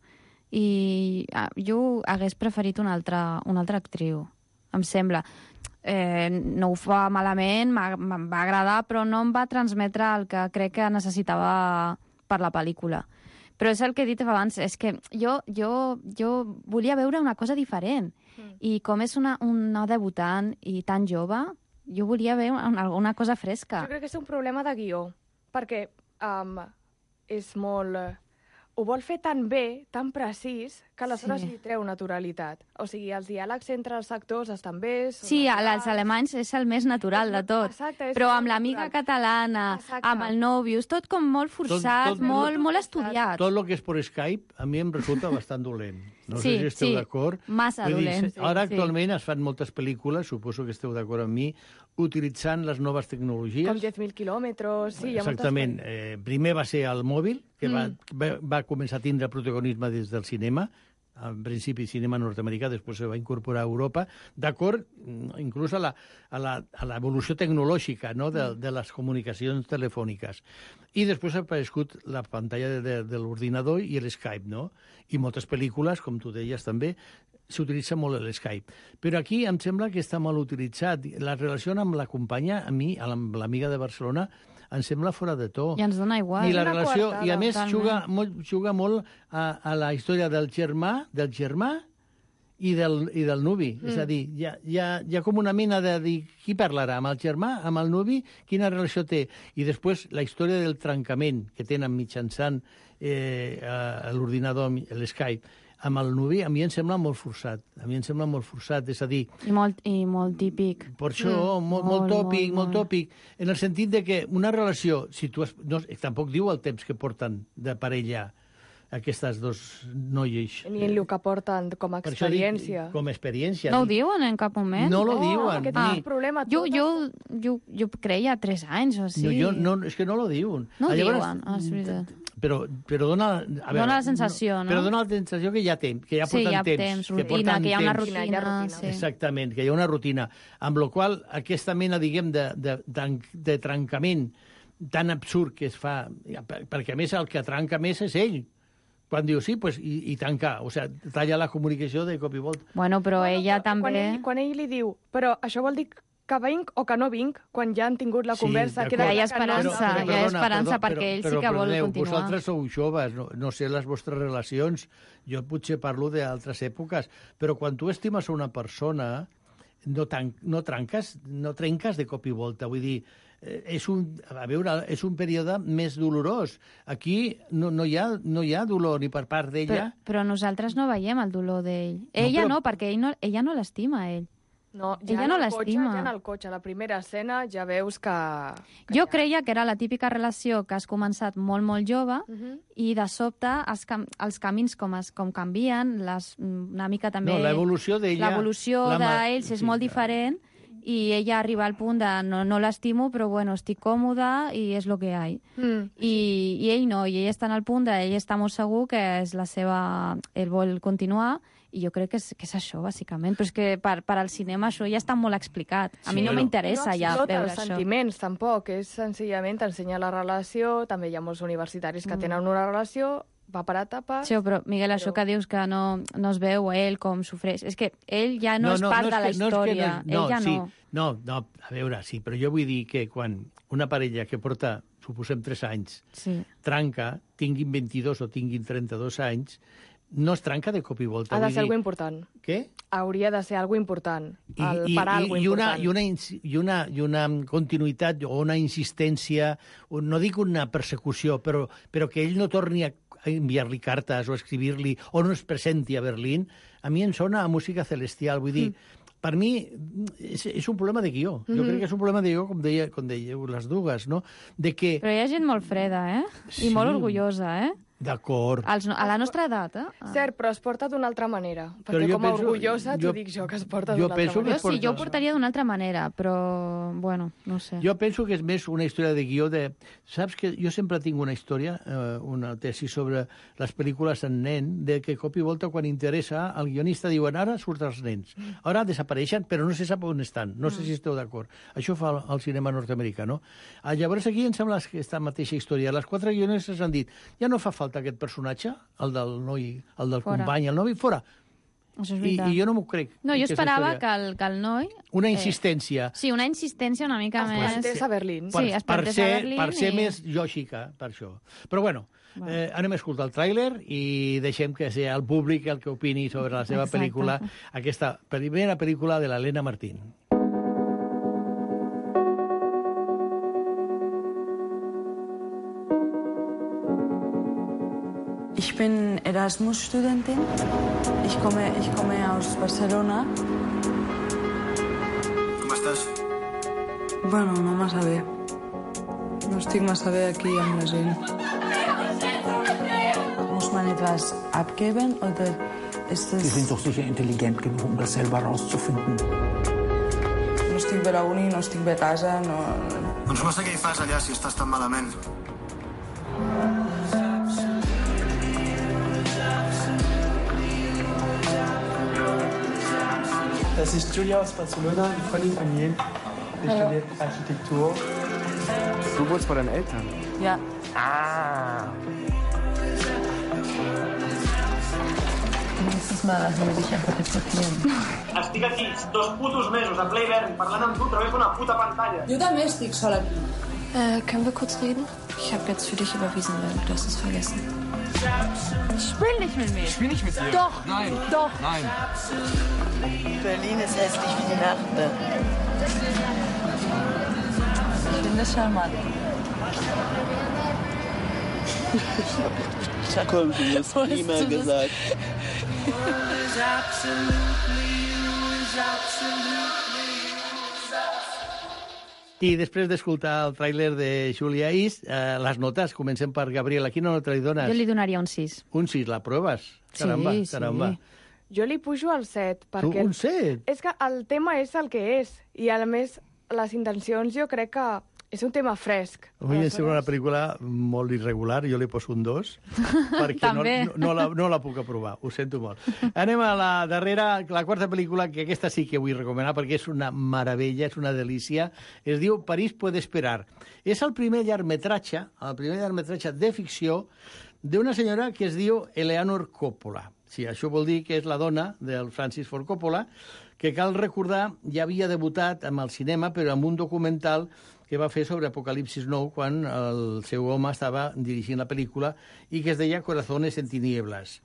Speaker 14: i ah, jo hagués preferit una altra, una altra actriu. Em sembla. Eh, no ho fa malament, em va agradar, però no em va transmetre el que crec que necessitava per la pel·lícula. Però és el que he dit abans, és que jo, jo, jo volia veure una cosa diferent. Mm. I com és una, una debutant i tan jove, jo volia veure una, una cosa fresca.
Speaker 9: Jo crec que és un problema de guió, perquè um, és molt... eh, ho vol fer tan bé, tan precís, que aleshores
Speaker 14: Sí.
Speaker 9: li treu naturalitat. O sigui, els diàlegs entre els actors estan bé... són
Speaker 14: Sí,
Speaker 9: naturals.
Speaker 14: els alemanys és el més natural de tot.
Speaker 9: Exacte, és
Speaker 14: Però
Speaker 9: molt
Speaker 14: amb l'amiga catalana, amb el nòvios, tot com molt forçat,
Speaker 7: tot-
Speaker 14: molt, molt estudiat.
Speaker 7: Tot el que és per Skype a mi em resulta bastant dolent. No
Speaker 14: Sí,
Speaker 7: sé si esteu
Speaker 14: sí,
Speaker 7: d'acord.
Speaker 14: massa
Speaker 7: Vull dir,
Speaker 14: dolent,
Speaker 7: se- Ara
Speaker 14: sí.
Speaker 7: actualment es fan moltes pel·lícules, suposo que esteu d'acord amb mi, utilitzant les noves tecnologies.
Speaker 9: Com deu mil quilòmetres, sí, hi ha
Speaker 7: Exactament.
Speaker 9: moltes...
Speaker 7: Eh, primer va ser el mòbil, que va,
Speaker 9: Mm.
Speaker 7: va, va començar a tindre protagonisme des del cinema, en principi cinema nord-americà, després se va incorporar a Europa, d'acord mm, inclús a la- a la- a l'evolució tecnològica, no?, de, de les comunicacions telefòniques. I després ha aparegut la pantalla de, de, de l'ordinador i l'Skype, no? I moltes pel·lícules, com tu deies també, s'utilitza molt l'Skype. Però aquí em sembla que està mal utilitzat. La relació amb la companya, a mi, amb l'amiga de Barcelona, em sembla fora de to.
Speaker 14: I ens dona igual.
Speaker 7: I la
Speaker 14: Una
Speaker 7: relació,
Speaker 14: coartada,
Speaker 7: i a més
Speaker 14: totalment.
Speaker 7: juga molt, juga molt a, a la història del germà, del germà i del, i del nuvi. Mm. És a dir, hi ha, hi, ha, hi ha com una mena de dir qui parlarà, amb el germà, amb el nuvi, quina relació té. I després la història del trencament que tenen mitjançant eh, a, a l'ordinador, l'Skype, amb el nuvi, a mi em sembla molt forçat. A mi em sembla molt forçat, és a dir,
Speaker 14: I molt, i molt típic.
Speaker 7: per això, mm. molt, molt tòpic, molt, molt tòpic, en el sentit de que una relació, si tu has, no, tampoc diu el temps que porten de parella aquestes dos noies.
Speaker 9: Ni el que porten com a
Speaker 7: Per això dic,
Speaker 9: experiència.
Speaker 7: com a experiència.
Speaker 14: No ho diuen en cap moment?
Speaker 7: No lo diuen,
Speaker 9: Aquest
Speaker 7: ni-
Speaker 9: és el problema.
Speaker 14: Jo,
Speaker 9: tot
Speaker 14: jo, jo, jo creia tres anys o
Speaker 7: No,
Speaker 14: sí.
Speaker 7: jo, no, és que no lo diuen.
Speaker 14: No ho
Speaker 7: Ah, llavors,
Speaker 14: diuen, ah, és veritat.
Speaker 7: Però, però dona... A veure,
Speaker 14: Dona la sensació, no?
Speaker 7: Però dona la sensació que hi ha temps, que ja
Speaker 14: Sí,
Speaker 7: porten
Speaker 14: hi ha
Speaker 7: temps.
Speaker 14: temps,
Speaker 7: que
Speaker 14: rutina,
Speaker 7: porten
Speaker 14: que hi ha una
Speaker 7: temps.
Speaker 14: rutina, Hi ha rutina. sí.
Speaker 7: Exactament, que hi ha una rutina. Amb la qual cosa, aquesta mena, diguem, de, de, de, de trencament tan absurd que es fa, per- perquè a més el que trenca més és ell. Quan diu sí, pues, i, i tanca, o sigui, talla la comunicació de cop i volta.
Speaker 14: Bueno, però ella
Speaker 9: Quan
Speaker 14: també...
Speaker 9: ell, quan ell li diu, però això vol dir que vinc o que no vinc, quan ja han tingut la conversa...
Speaker 7: d'acord.
Speaker 9: queda
Speaker 14: hi ha
Speaker 9: clar que no
Speaker 14: esperança,
Speaker 9: està
Speaker 14: hi ha
Speaker 9: bé.
Speaker 14: esperança perquè ell sí que vol
Speaker 7: perdoneu,
Speaker 14: continuar.
Speaker 7: Vosaltres sou joves, no, no sé les vostres relacions, jo potser parlo d'altres èpoques, però quan tu estimes a una persona, no, tan, no, trenques, no trenques de cop i volta, vull dir, eh, és un, a veure, és un període més dolorós. Aquí no, no, hi, ha, no hi ha dolor ni per part
Speaker 14: Però,
Speaker 7: d'ella.
Speaker 14: però nosaltres no veiem el dolor d'ell. Ella
Speaker 7: però-
Speaker 14: no, perquè ell no, ella no l'estima, ell.
Speaker 9: No, ja
Speaker 14: Ella
Speaker 9: en
Speaker 14: no
Speaker 9: el cotxe,
Speaker 14: l'estima.
Speaker 9: ja en el cotxe, a la primera escena ja veus que...
Speaker 14: Jo creia que era la típica relació que has començat molt, molt jove
Speaker 9: Mhm.
Speaker 14: i de sobte es cam els camins com, es, com canvien, les, una mica també...
Speaker 7: No, l'evolució d'ella-
Speaker 14: L'evolució
Speaker 7: la ma-
Speaker 14: d'ells és
Speaker 7: sí,
Speaker 14: molt diferent i ella arriba al punt de no, no l'estimo, però bueno, estic còmoda i és el que hi ha.
Speaker 9: Mm.
Speaker 14: I, I ell no, i ell està en el punt de, ell està molt segur que és la seva... Ell vol continuar i jo crec que és, que és això, bàsicament. Però és que per, per al cinema això ja està molt explicat. A mi
Speaker 9: Sí,
Speaker 14: no
Speaker 9: bueno,
Speaker 14: m'interessa
Speaker 9: no
Speaker 14: ja
Speaker 9: explota
Speaker 14: veure
Speaker 9: els
Speaker 14: això.
Speaker 9: sentiments, tampoc. És senzillament ensenyar la relació. També hi ha molts universitaris que
Speaker 14: Mm.
Speaker 9: tenen una relació, va per etapes...
Speaker 14: Sí, però, Miguel, això que dius que no, no es veu ell com sofreix, és que ell ja no, és part de la
Speaker 7: que- no és que
Speaker 14: història.
Speaker 7: no és- no,
Speaker 14: ell ja
Speaker 7: sí,
Speaker 14: no.
Speaker 7: no. No, a veure, sí, però jo vull dir que quan una parella que porta, suposem, tres anys,
Speaker 14: Sí.
Speaker 7: tranca, tinguin vint-i-dos o tinguin trenta-dos anys, no es trenca de cop i volta.
Speaker 9: Ha de
Speaker 7: vull
Speaker 9: ser
Speaker 7: dir,
Speaker 9: algo important.
Speaker 7: Què?
Speaker 9: Hauria de ser algo important.
Speaker 7: I,
Speaker 9: El
Speaker 7: i,
Speaker 9: parar
Speaker 7: i,
Speaker 9: algo
Speaker 7: i, una,
Speaker 9: important.
Speaker 7: i, una, ins- i, una, I una continuïtat o una insistència, o no dic una persecució, però, però que ell no torni a a enviar-li cartes o a escribir-li o no es presenti a Berlín, a mi em sona a música celestial. Vull dir, mm. per mi és, és un problema de guió. Mm -hmm. Jo crec que és un problema de guió, com, deia, com dèieu les dues, no? De que...
Speaker 14: Però hi ha gent molt freda, eh?
Speaker 7: Sí.
Speaker 14: I molt orgullosa, eh?
Speaker 7: D'acord.
Speaker 14: Als, a la nostra edat, eh?
Speaker 9: Cert, però es porta d'una altra manera.
Speaker 7: Però
Speaker 9: Perquè
Speaker 7: jo
Speaker 9: com a
Speaker 7: penso-
Speaker 9: orgullosa
Speaker 7: jo-
Speaker 9: t'ho dic jo, que es porta
Speaker 7: jo
Speaker 9: d'una altra
Speaker 7: penso que
Speaker 9: manera.
Speaker 7: es
Speaker 14: Jo sí,
Speaker 7: porta-
Speaker 14: jo ho portaria d'una altra manera, però, bueno, no sé.
Speaker 7: Jo penso que és més una història de guió de... Saps que jo sempre tinc una història, eh, una tesi sobre les pel·lícules en nen, de que cop i volta quan interessa el guionista diuen ara surten els nens, ara desapareixen però no se sap on estan, no sé si esteu d'acord. Això fa el cinema nord-americà, no? Ah, llavors aquí em sembla que aquesta mateixa història. Les quatre guionistes han dit ja no fa falta aquest personatge, el del noi, el del
Speaker 14: Fora.
Speaker 7: company, el novi, fora.
Speaker 14: Això és
Speaker 7: I,
Speaker 14: veritat.
Speaker 7: I jo no m'ho crec.
Speaker 14: No, jo
Speaker 7: aquesta
Speaker 14: esperava
Speaker 7: història.
Speaker 14: que el, que el noi...
Speaker 7: Una
Speaker 14: eh,
Speaker 7: insistència.
Speaker 14: Sí, una insistència una mica
Speaker 9: Es
Speaker 14: més...
Speaker 9: plantés a Berlín.
Speaker 14: Sí, es
Speaker 7: per
Speaker 14: plantés
Speaker 7: ser,
Speaker 14: a Berlín
Speaker 7: per ser
Speaker 14: i...
Speaker 7: més lògica, per això. Però bueno, eh, anem a escoltar el tràiler i deixem que sigui el públic el que opini sobre la seva
Speaker 14: Exacte.
Speaker 7: pel·lícula, aquesta primera pel·lícula de l'Helena Martín.
Speaker 21: Erasmus-Studentin. Ich komme, ich komme aus Barcelona.
Speaker 22: Com estàs?
Speaker 21: Bueno, no massa bé. No estic massa bé aquí amb la gent. Muss man etwas abgeben oder ist das...
Speaker 22: Sie sind doch sicher intelligent genug, um das selber rauszufinden.
Speaker 21: No estic bé a la uni, no estic bé a casa, no...
Speaker 22: Doncs no sé què hi fas allà si estàs tan malament.
Speaker 23: Das ist Julia aus Barcelona, eine Freundin von mir. Die studiert Architektur.
Speaker 22: Du wohnst bei deinen Eltern?
Speaker 21: Ja.
Speaker 22: Ah.
Speaker 21: Nächstes Mal lassen wir dich einfach reportieren.
Speaker 22: Estic aquí dos putos mesos, a ple hivern, parlant amb tu a través d'una puta pantalla.
Speaker 21: Jo també estic sola aquí.
Speaker 24: Äh, können wir kurz reden? Ich habe jetzt für dich überwiesen, weil du hast es vergessen.
Speaker 21: Spiel nicht mit mir.
Speaker 22: Ich spiel nicht mit dir.
Speaker 21: Doch.
Speaker 22: Nein.
Speaker 21: Doch.
Speaker 22: Nein.
Speaker 21: Berlin ist hässlich wie die Nacht. Ne? Ich finde das charmant.
Speaker 22: Komm, du hast prima gesagt.
Speaker 8: I després d'escoltar el tràiler de Julia East, eh, les notes, comencem per Gabriela. Quina nota li dones?
Speaker 14: Jo li donaria un sis.
Speaker 8: Un sis, la proves? Caramba,
Speaker 14: sí,
Speaker 8: caramba.
Speaker 14: sí.
Speaker 9: Jo li pujo al set, perquè...
Speaker 8: Tu, un set?
Speaker 9: És que el tema és el que és, i a més, les intencions jo crec que és un tema fresc.
Speaker 8: A mi em sembla una pel·lícula molt irregular, jo li poso un dos, perquè no,
Speaker 14: També.
Speaker 8: no, no, la, no la puc aprovar, ho sento molt. Anem a la darrera, la quarta pel·lícula, que aquesta sí que vull recomanar, perquè és una meravella, és una delícia. Es diu París puede esperar. És el primer llargmetratge, el primer llargmetratge de ficció d'una senyora que es diu Eleanor Coppola. Sí, això vol dir que és la dona del Francis Ford Coppola, que cal recordar ja havia debutat amb el cinema, però amb un documental que va fer sobre Apocalipsis nou, quan el seu home estava dirigint la pel·lícula i que es deia Corazones en tinieblas.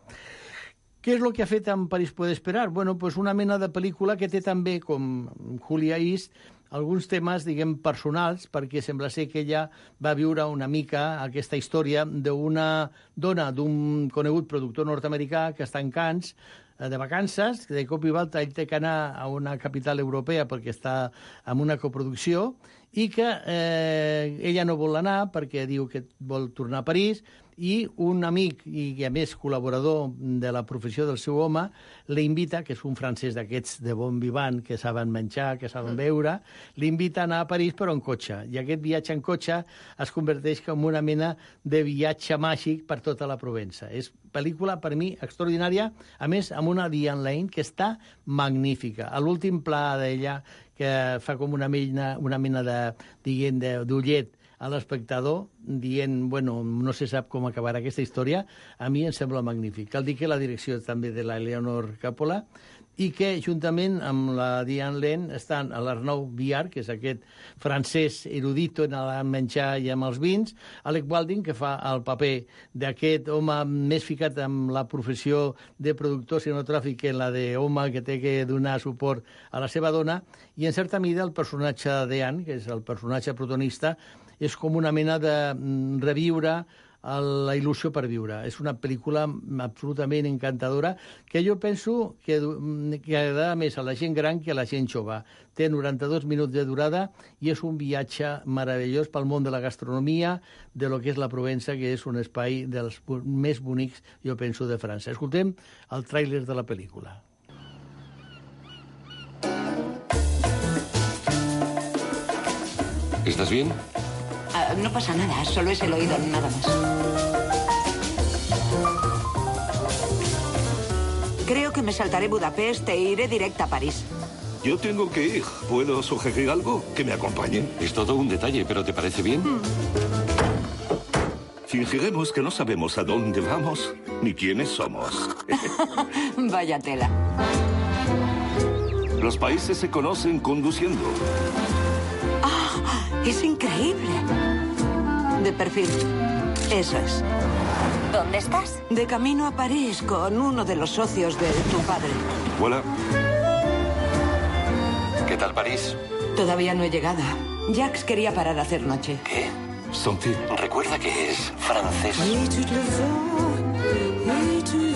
Speaker 8: Què és el que ha fet amb París puede esperar? Bueno, pues una mena de pel·lícula que té també, com Julia East, alguns temes, diguem, personals, perquè sembla ser que ella va viure una mica aquesta història d'una dona d'un conegut productor nord-americà que està en Cannes, de vacances, que de cop i volta ell té que anar a una capital europea perquè està en una coproducció i que eh, ella no vol anar perquè diu que vol tornar a París i un amic i a més col·laborador de la professió del seu home l'invita, que és un francès d'aquests de bon vivant, que saben menjar, que saben beure, l'invita a anar a París però en cotxe. I aquest viatge en cotxe es converteix com una mena de viatge màgic per tota la Provença. És pel·lícula, per mi, extraordinària, a més, amb una Diane Lane que està magnífica. A l'últim pla d'ella, que fa com una mena, una mena de, diguem, d'ullet a l'espectador, dient, bueno, no se sap com acabarà aquesta història, a mi em sembla magnífic. Cal dir que la direcció també de la Eleanor Coppola i que, juntament amb la Diane Lane, estan l'Arnaud Biard, que és aquest francès erudito en el menjar i amb els vins, Alec Baldwin, que fa el paper d'aquest home més ficat amb la professió de productor cinematogràfic que la d'home que té que donar suport a la seva dona, i en certa mida el personatge d'Anne, que és el personatge protagonista, és com una mena de reviure la il·lusió per viure. És una pel·lícula absolutament encantadora que jo penso que, que agrada més a la gent gran que a la gent jove. Té noranta-dos minuts de durada i és un viatge meravellós pel món de la gastronomia, de lo que és la Provença, que és un espai dels més bonics, jo penso, de França. Escoltem el tràiler de la pel·lícula.
Speaker 25: ¿Estás bien?
Speaker 26: Uh, no pasa nada, solo es el oído, nada más. Creo que me saltaré Budapest e iré directa a París.
Speaker 25: Yo tengo que ir. ¿Puedo sugerir algo? Que me acompañen. Es todo un detalle, pero ¿te parece bien? Mm. Fingiremos que no sabemos a dónde vamos ni quiénes somos.
Speaker 26: Vaya tela.
Speaker 25: Los países se conocen conduciendo.
Speaker 26: ¡Ah! ¡Es increíble! De perfil. Eso es.
Speaker 27: ¿Dónde estás?
Speaker 26: De camino a París con uno de los socios de tu padre.
Speaker 25: Hola. ¿Qué tal París?
Speaker 26: Todavía no he llegado. Jacques quería parar a hacer noche.
Speaker 25: ¿Qué? Santi, recuerda que es francés.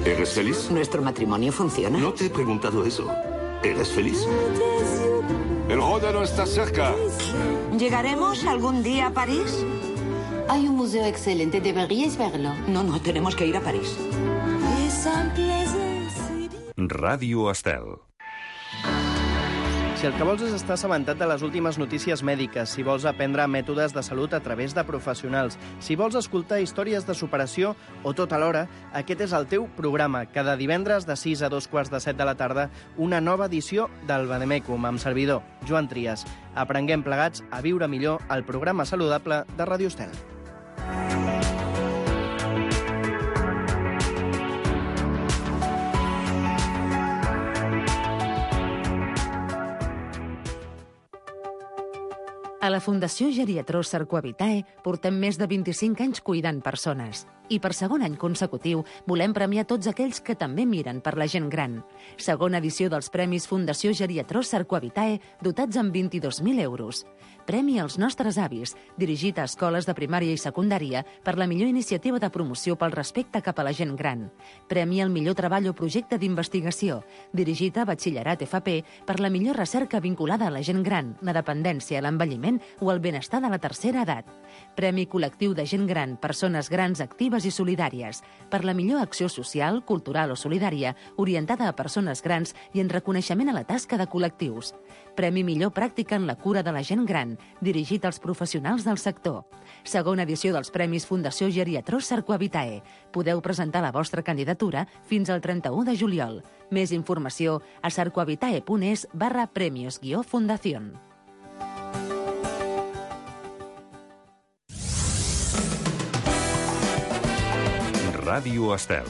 Speaker 25: ¿Eres feliz?
Speaker 26: ¿Nuestro matrimonio funciona?
Speaker 25: No te he preguntado eso. ¿Eres feliz? El Ródano está cerca.
Speaker 26: ¿Llegaremos algún día a París?
Speaker 24: Hay un museo excelente, deberíais verlo.
Speaker 26: No, no, tenemos que ir a París.
Speaker 1: Ràdio Estel.
Speaker 2: Si el que vols és estar assabentat de les últimes notícies mèdiques, si vols aprendre mètodes de salut a través de professionals, si vols escoltar històries de superació o tot alhora, aquest és el teu programa. Cada divendres de sis a dos quarts de set de la tarda, una nova edició del Vademecum amb servidor, Joan Trias. Aprenguem plegats a viure millor el programa saludable de Ràdio Estel.
Speaker 4: A la Fundació Geriatró Sarcoavitae portem més de vint-i-cinc anys cuidant persones. I per segon any consecutiu volem premiar tots aquells que també miren per la gent gran. Segona edició dels Premis Fundació Geriatró Sarcoavitae, dotats amb vint-i-dos mil euros. Premi als nostres avis, dirigit a escoles de primària i secundària per la millor iniciativa de promoció pel respecte cap a la gent gran. Premi al millor treball o projecte d'investigació, dirigit a batxillerat F P per la millor recerca vinculada a la gent gran, la dependència, l'envelliment o el benestar de la tercera edat. Premi col·lectiu de gent gran, persones grans actives i solidàries, per la millor acció social, cultural o solidària orientada a persones grans i en reconeixement a la tasca de col·lectius. Premi millor pràctica en la cura de la gent gran, dirigit als professionals del sector. Segona edició dels Premis Fundació Geriatró Sarcoavitae. Podeu presentar la vostra candidatura fins al trenta-u de juliol. Més informació a sarcoavitae.es barra premios guió fundación.
Speaker 1: Ràdio Estel.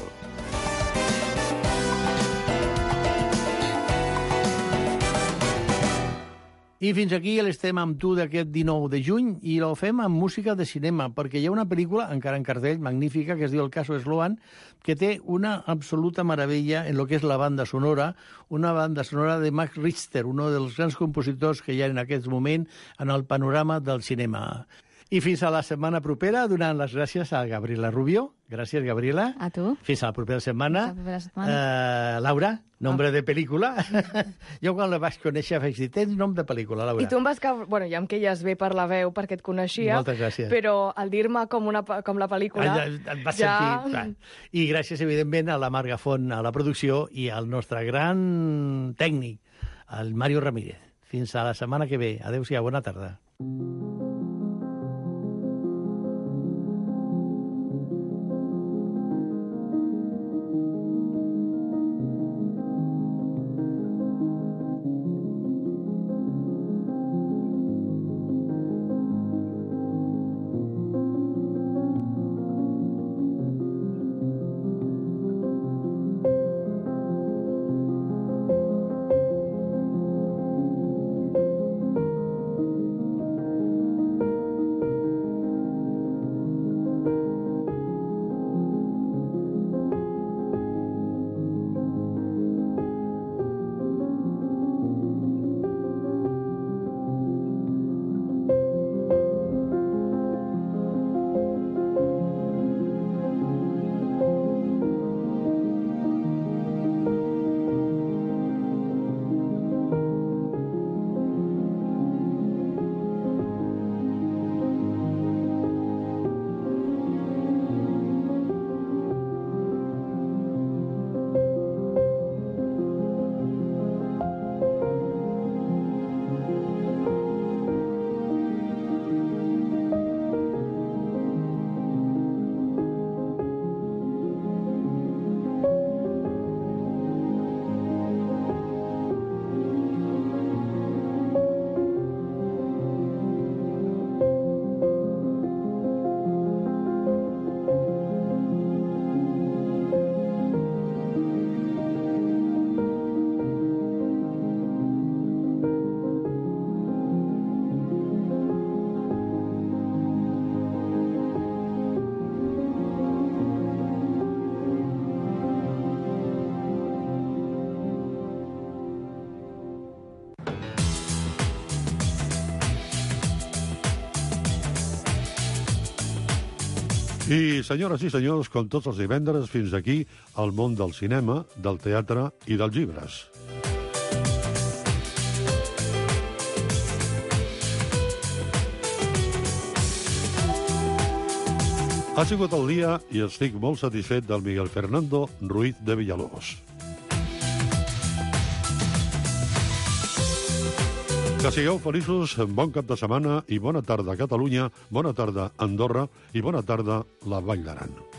Speaker 8: I fins aquí l'estem amb tu d'aquest dinou de juny i ho fem amb música de cinema, perquè hi ha una pel·lícula, encara en cartell, magnífica, que es diu El caso Sloan, que té una absoluta meravella en lo que és la banda sonora, una banda sonora de Max Richter, un dels grans compositors que hi ha en aquest moment en el panorama del cinema. I fins a la setmana propera, donant les gràcies a Gabriela Rubio. Gràcies, Gabriela.
Speaker 14: A tu.
Speaker 8: Fins a la propera setmana.
Speaker 14: Fins a la propera setmana.
Speaker 8: Uh, Laura, nombre oh. de pel·lícula. Jo quan la vaig conèixer vaig dir, tens nom de pel·lícula, Laura.
Speaker 9: I tu em vas caure... Bueno, ja em queies bé per la veu perquè et coneixia.
Speaker 8: Moltes gràcies.
Speaker 9: Però al dir-me com, una, com la pel·lícula...
Speaker 8: Ja, et vas
Speaker 9: ja...
Speaker 8: sentir... I gràcies, evidentment, a la Marga Font, a la producció, i al nostre gran tècnic, el Mario Ramírez. Fins a la setmana que ve. Adéu-siau, bona tarda.
Speaker 3: I, senyores i senyors, com tots els divendres, fins aquí el món del cinema, del teatre i dels llibres. Ha sigut el dia i estic molt satisfet del Miguel Fernando Ruiz de Villalobos. Que sigueu feliços, bon cap de setmana i bona tarda a Catalunya, bona tarda a Andorra i bona tarda a la Vall d'Aran.